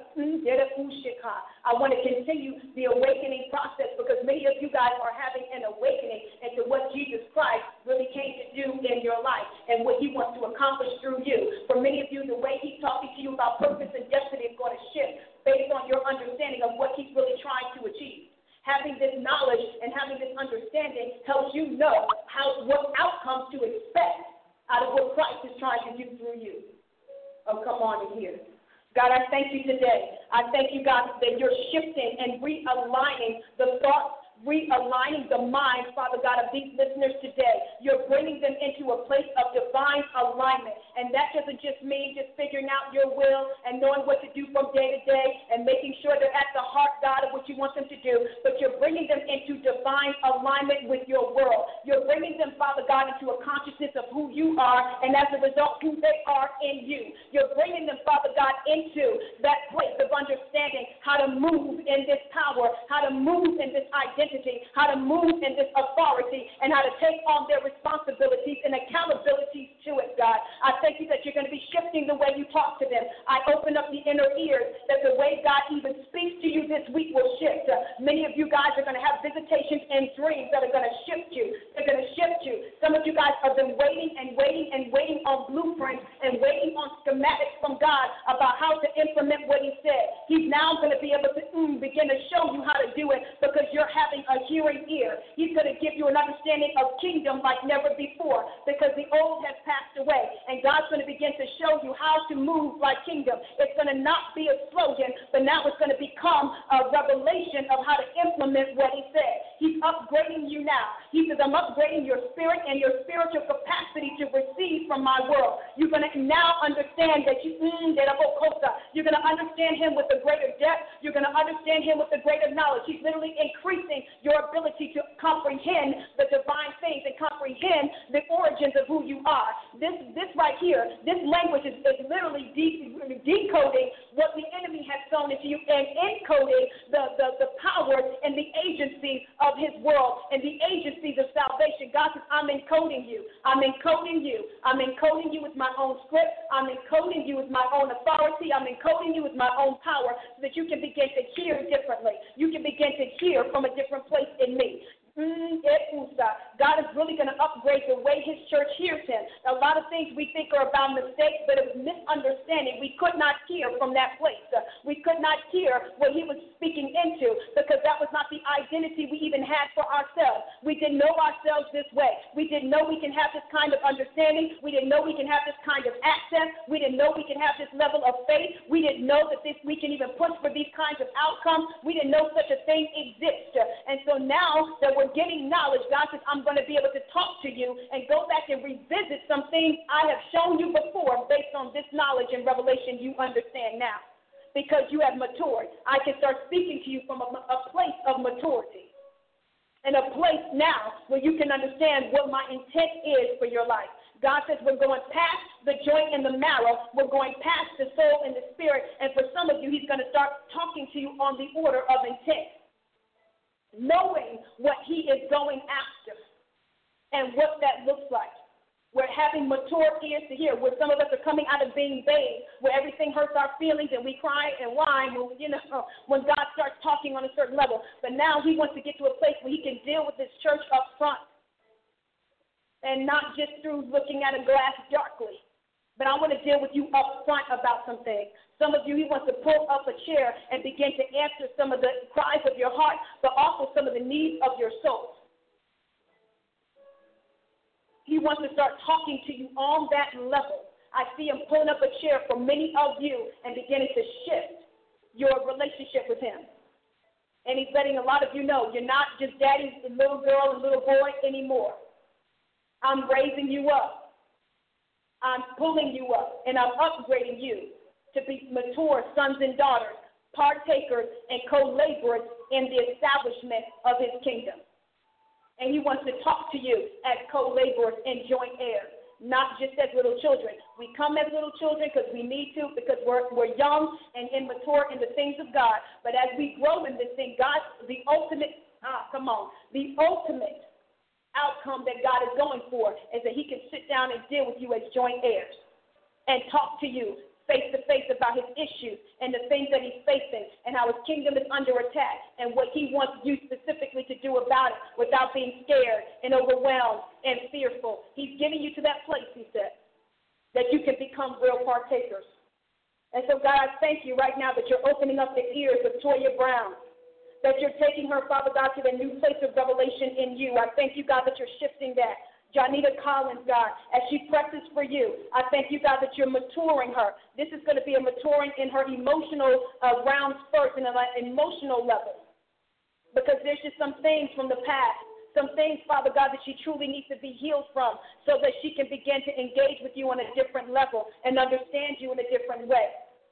continue the awakening process, because many of you guys are having an awakening into what Jesus Christ really came to do in your life and what he wants to accomplish through you. For many of you, the way he's talking to you about purpose and destiny is going to shift based on your understanding of what he's really trying to achieve. Having this knowledge and having this understanding helps you know what outcomes to expect out of what Christ is trying to do through you. Oh, come on in here. God, I thank you today. I thank you, God, that you're shifting and realigning the thoughts, realigning the minds, Father God, of these listeners today. You're bringing them into a place of divine alignment. And that doesn't just mean just figuring out your will and knowing what to do from day to day and making sure they're at the heart, God, of what you want them to do, but you're bringing them into divine alignment with your world. You're bringing them, Father God, into a consciousness of who you are, and as a result, who they are in you. You're bringing them, Father God, into that place of understanding how to move in this power, how to move in this identity, how to move in this authority, and how to take on their responsibilities and accountabilities to it, God. I thank you that you're going to be shifting the way you talk to them. I open up the inner ears that the way God even speaks to you this week will shift. Many of you guys are going to have visitations and dreams that are going to shift you. They're going to shift you. Some of you guys have been waiting and waiting and waiting on blueprints and waiting on schematics from God about how to implement what he said. He's now going to be able to begin to show you how to do it because you're having a hearing ear. He's going to give you an understanding of kingdom like never before because the old has passed away. And God's going to begin to show you how to move like kingdom. It's going to not be a slogan, but now it's going to become a revelation of how to implement what he said. He's upgrading you now. He says, I'm upgrading your spirit and your spiritual capacity to receive from my world. You're going to now understand that you're going to understand him with a greater depth. You're going to understand him with a greater knowledge. He's literally increasing your ability to comprehend the divine things and comprehend the origins of who you are. This right here, this language is literally decoding what the enemy has sown into you and encoding the power and the agencies of his world and the agencies of salvation. God says, I'm encoding you. I'm encoding you. I'm encoding you with my own script. I'm encoding you with my own authority. I'm encoding you with my own power so that you can begin to hear differently. You can begin to hear from a different place in me. God is really going to upgrade the way his church hears him. A lot of things we think are about mistakes, but it was misunderstanding. We could not hear from that place. We could not hear what he was speaking into because that was not the identity we even had for ourselves. We didn't know ourselves this way. We didn't know we can have this kind of understanding. We didn't know we can have this kind of access. We didn't know we can have this level of faith. We didn't know that we can even push for these kinds of outcomes. We didn't know such a thing exists. And so now that we're getting knowledge, God says, I'm going to be able to talk to you and go back and revisit some things I have shown you before based on this knowledge and revelation you understand now. Because you have matured. I can start speaking to you from a place of maturity and a place now where you can understand what my intent is for your life. God says we're going past the joint and the marrow. We're going past the soul and the spirit. And for some of you, he's going to start talking to you on the order of intent. Knowing what he is going after and what that looks like. We're having mature ears to hear, where some of us are coming out of being babes, where everything hurts our feelings and we cry and whine, when God starts talking on a certain level. But now he wants to get to a place where he can deal with his church up front and not just through looking at a glass darkly. But I want to deal with you up front about some things. Some of you, he wants to pull up a chair and begin to answer some of the cries of your heart, but also some of the needs of your soul. He wants to start talking to you on that level. I see him pulling up a chair for many of you and beginning to shift your relationship with him. And he's letting a lot of you know you're not just daddy's little girl and little boy anymore. I'm raising you up. I'm pulling you up, and I'm upgrading you to be mature sons and daughters, partakers and co-laborers in the establishment of his kingdom. And he wants to talk to you as co-laborers and joint heirs. not just as little children. We come as little children because we need to, because we're young and immature in the things of God. But as we grow in this thing, God, the ultimate outcome that God is going for is that he can sit down and deal with you as joint heirs and talk to you face to face about his issues and the things that he's facing and how his kingdom is under attack and what he wants you specifically to do about it without being scared and overwhelmed and fearful. He's getting you to that place, he said, that you can become real partakers. And so, God, I thank you right now that you're opening up the ears of Toya Brown, that you're taking her, Father God, to the new place of revelation in you. I thank you, God, that you're shifting that. Janita Collins, God, as she presses for you, I thank you, God, that you're maturing her. This is going to be a maturing in her emotional rounds first and an emotional level, because there's just some things from the past, some things, Father God, that she truly needs to be healed from so that she can begin to engage with you on a different level and understand you in a different way.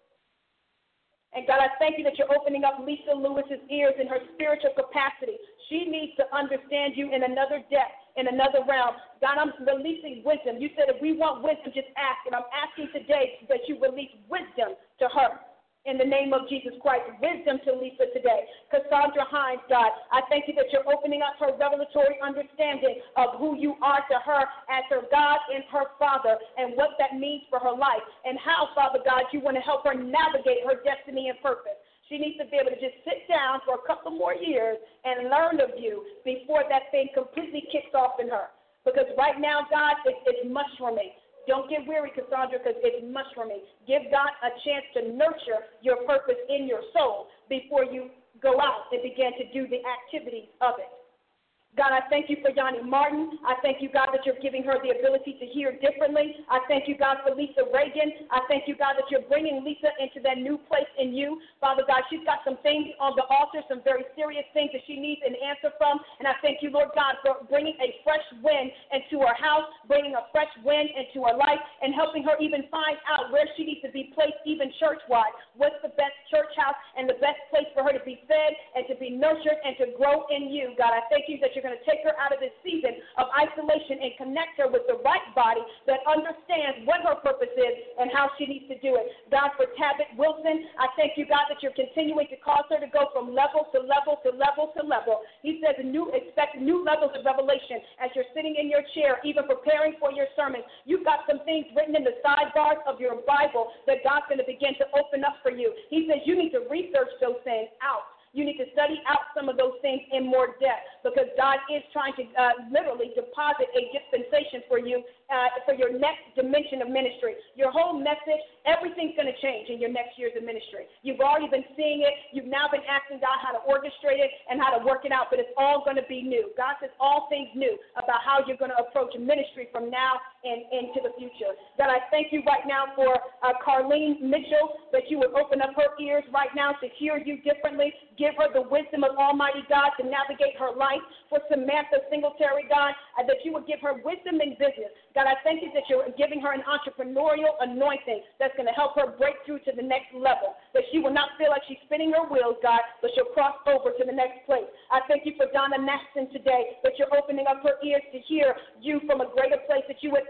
And God, I thank you that you're opening up Lisa Lewis's ears in her spiritual capacity. She needs to understand you in another depth, in another realm. God, I'm releasing wisdom. You said if we want wisdom, just ask. And I'm asking today that you release wisdom to her. In the name of Jesus Christ, wisdom to Lisa today. Cassandra Hines, God, I thank you that you're opening up her revelatory understanding of who you are to her as her God and her Father and what that means for her life and how, Father God, you want to help her navigate her destiny and purpose. She needs to be able to just sit down for a couple more years and learn of you before that thing completely kicks off in her. Because right now, God, it's mushrooming. Don't get weary, Cassandra, because it's mushrooming. Give God a chance to nurture your purpose in your soul before you go out and begin to do the activities of it. God, I thank you for Yanni Martin. I thank you, God, that you're giving her the ability to hear differently. I thank you, God, for Lisa Reagan. I thank you, God, that you're bringing Lisa into that new place in you. Father God, she's got some things on the altar, some very serious things that she needs an answer from. And I thank you, Lord God, for bringing a fresh wind into her house, bringing a fresh wind into her life, and helping her even find out where she needs to be placed even church-wide. What's the best church house and the best place for her to be fed and to be nurtured and to grow in you. God, I thank you that you're going to take her out of this season of isolation and connect her with the right body that understands what her purpose is and how she needs to do it. God, for Tabitha Wilson, I thank you, God, that you're continuing to cause her to go from level to level to level to level. He says expect new levels of revelation as you're sitting in your chair, even preparing for your sermon. You've got some things written in the sidebars of your Bible that God's going to begin to open up for you. He says you need to research those things out. You need to study out some of those things in more depth, because God is trying to literally deposit a dispensation for you for your next dimension of ministry. Your whole message, everything's going to change in your next years of ministry. You've already been seeing it. You've now been asking God how to orchestrate it and how to work it out, but it's all going to be new. God says all things new about how you're going to approach ministry from now and into the future. God, I thank you right now for Carlene Mitchell, that you would open up her ears right now to hear you differently. Give her the wisdom of Almighty God to navigate her life. For Samantha Singletary, God, that you would give her wisdom in business. God, I thank you that you're giving her an entrepreneurial anointing that's going to help her break through to the next level, that she will not feel like she's spinning her wheels, God, but she'll cross over to the next place. I thank you for Donna Maxton today, that you're opening up her ears to hear you from a greater place, that you would,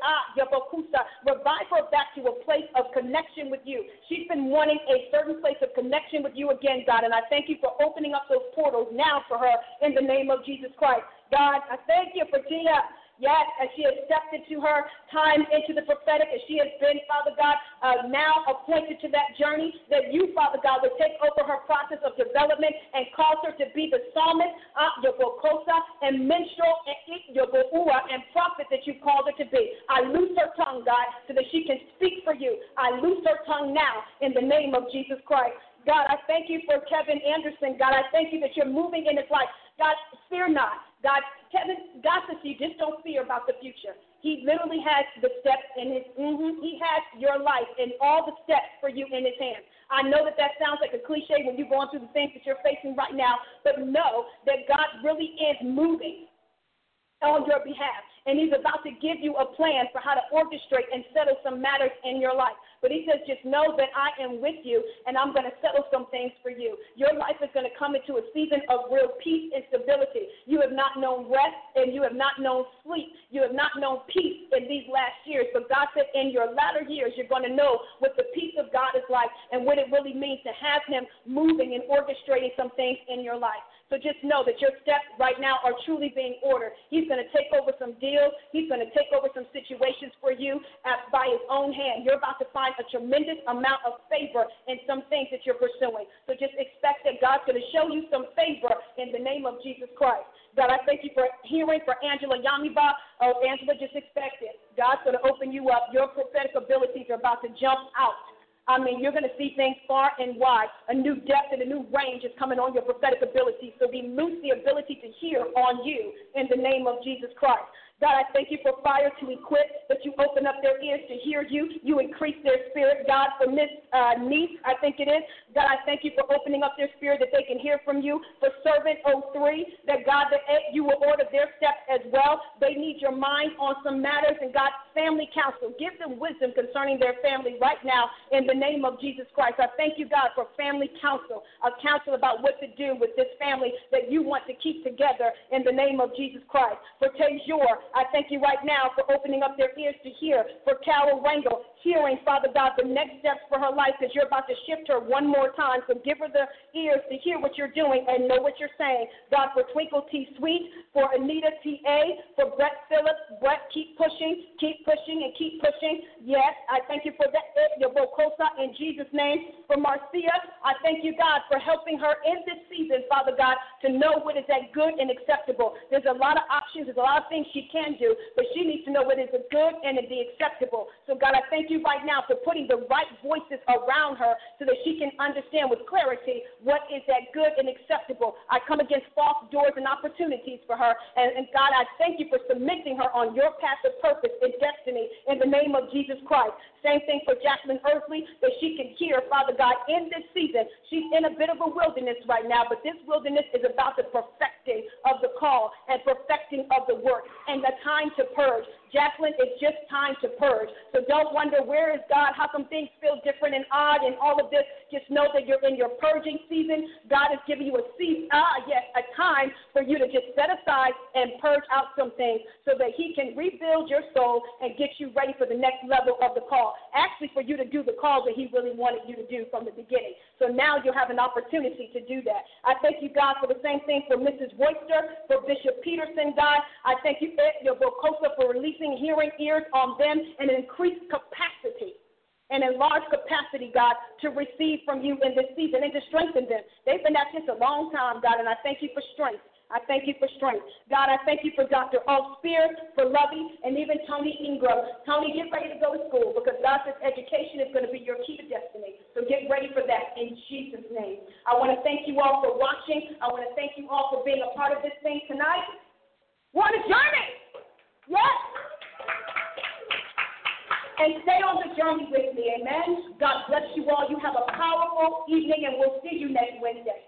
revive her back to a place of connection with you. She's been wanting a certain place of connection with you again, God, and I thank you for opening up those portals now for her in the name of Jesus Christ. God, I thank you for Tia. Yes, as she has stepped into her time into the prophetic, as she has been, Father God, now appointed to that journey, that you, Father God, would take over her process of development and cause her to be the psalmist, and minstrel, and prophet that you called her to be. I loose her tongue, God, so that she can speak for you. I loose her tongue now in the name of Jesus Christ. God, I thank you for Kevin Anderson. God, I thank you that you're moving in his life. God, fear not. God, Kevin, God says you just don't fear about the future. He literally has the steps in his, he has your life and all the steps for you in his hands. I know that sounds like a cliche when you're going through the things that you're facing right now, but know that God really is moving on your behalf. And he's about to give you a plan for how to orchestrate and settle some matters in your life. But he says, just know that I am with you, and I'm going to settle some things for you. Your life is going to come into a season of real peace and stability. You have not known rest, and you have not known sleep. You have not known peace in these last years. But God said in your latter years, you're going to know what the peace of God is like and what it really means to have him moving and orchestrating some things in your life. So just know that your steps right now are truly being ordered. He's going to take over some deals. He's going to take over some situations for you by his own hand. You're about to find a tremendous amount of favor in some things that you're pursuing. So just expect that God's going to show you some favor in the name of Jesus Christ. God, I thank you for hearing for Angela Yamiba. Oh, Angela, just expect it. God's going to open you up. Your prophetic abilities are about to jump out. I mean, you're going to see things far and wide. A new depth and a new range is coming on your prophetic ability. So we loose the ability to hear on you in the name of Jesus Christ. God, I thank you for fire to equip, that you open up their ears to hear you. You increase their spirit. God, for Miss Niece, I think it is. God, I thank you for opening up their spirit that they can hear from you. For Servant 03, that God, that you will order their steps as well. They need your mind on some matters. And God, family counsel, give them wisdom concerning their family right now in the name of Jesus Christ. I thank you, God, for family counsel, a counsel about what to do with this family that you want to keep together in the name of Jesus Christ. For Tejor, I thank you right now for opening up their ears to hear. For Carol Rangel, hearing, Father God, the next steps for her life, because you're about to shift her one more time. So give her the ears to hear what you're doing and know what you're saying. God, for Twinkle T. Sweet, for Anita T.A., for Brett Phillips. Brett, keep pushing, and keep pushing. Yes, I thank you for that, your Bokosa, in Jesus' name. For Marcia, I thank you, God, for helping her in this season, Father God, to know what is that good and acceptable. There's a lot of options. There's a lot of things she can do, but she needs to know what is the good and the acceptable. So, God, I thank you right now for putting the right voices around her so that she can understand with clarity what is that good and acceptable. I come against false doors and opportunities for her, and God, I thank you for submitting her on your path of purpose and destiny in the name of Jesus Christ. Same thing for Jacqueline Earthly, that she can hear, Father God, in this season. She's in a bit of a wilderness right now, but this wilderness is about the perfecting of the call and perfecting of the work and the time to purge. Jacqueline, it's just time to purge. So don't wonder, where is God? How come things feel different and odd and all of this? Just know that you're in your purging season. God is giving you a time for you to just set aside and purge out some things so that he can rebuild your soul and get you ready for the next level of the call. Actually, for you to do the call that he really wanted you to do from the beginning. So now you'll have an opportunity to do that. I thank you, God, for the same thing for Mrs. Royster, for Bishop Peterson, God. I thank you, your Bokosa, for releasing hearing ears on them and an increased capacity. And enlarged capacity, God, to receive from you in this season and to strengthen them. They've been at this a long time, God, and I thank you for strength. I thank you for strength. God, I thank you for Dr. Alt Spear, for Lovey, and even Tony Ingram. Tony, get ready to go to school because God says education is going to be your key to destiny. So get ready for that in Jesus' name. I want to thank you all for watching. I want to thank you all for being a part of this thing tonight. We're on a journey. Yes. And stay on the journey with me, amen? God bless you all. You have a powerful evening, and we'll see you next Wednesday.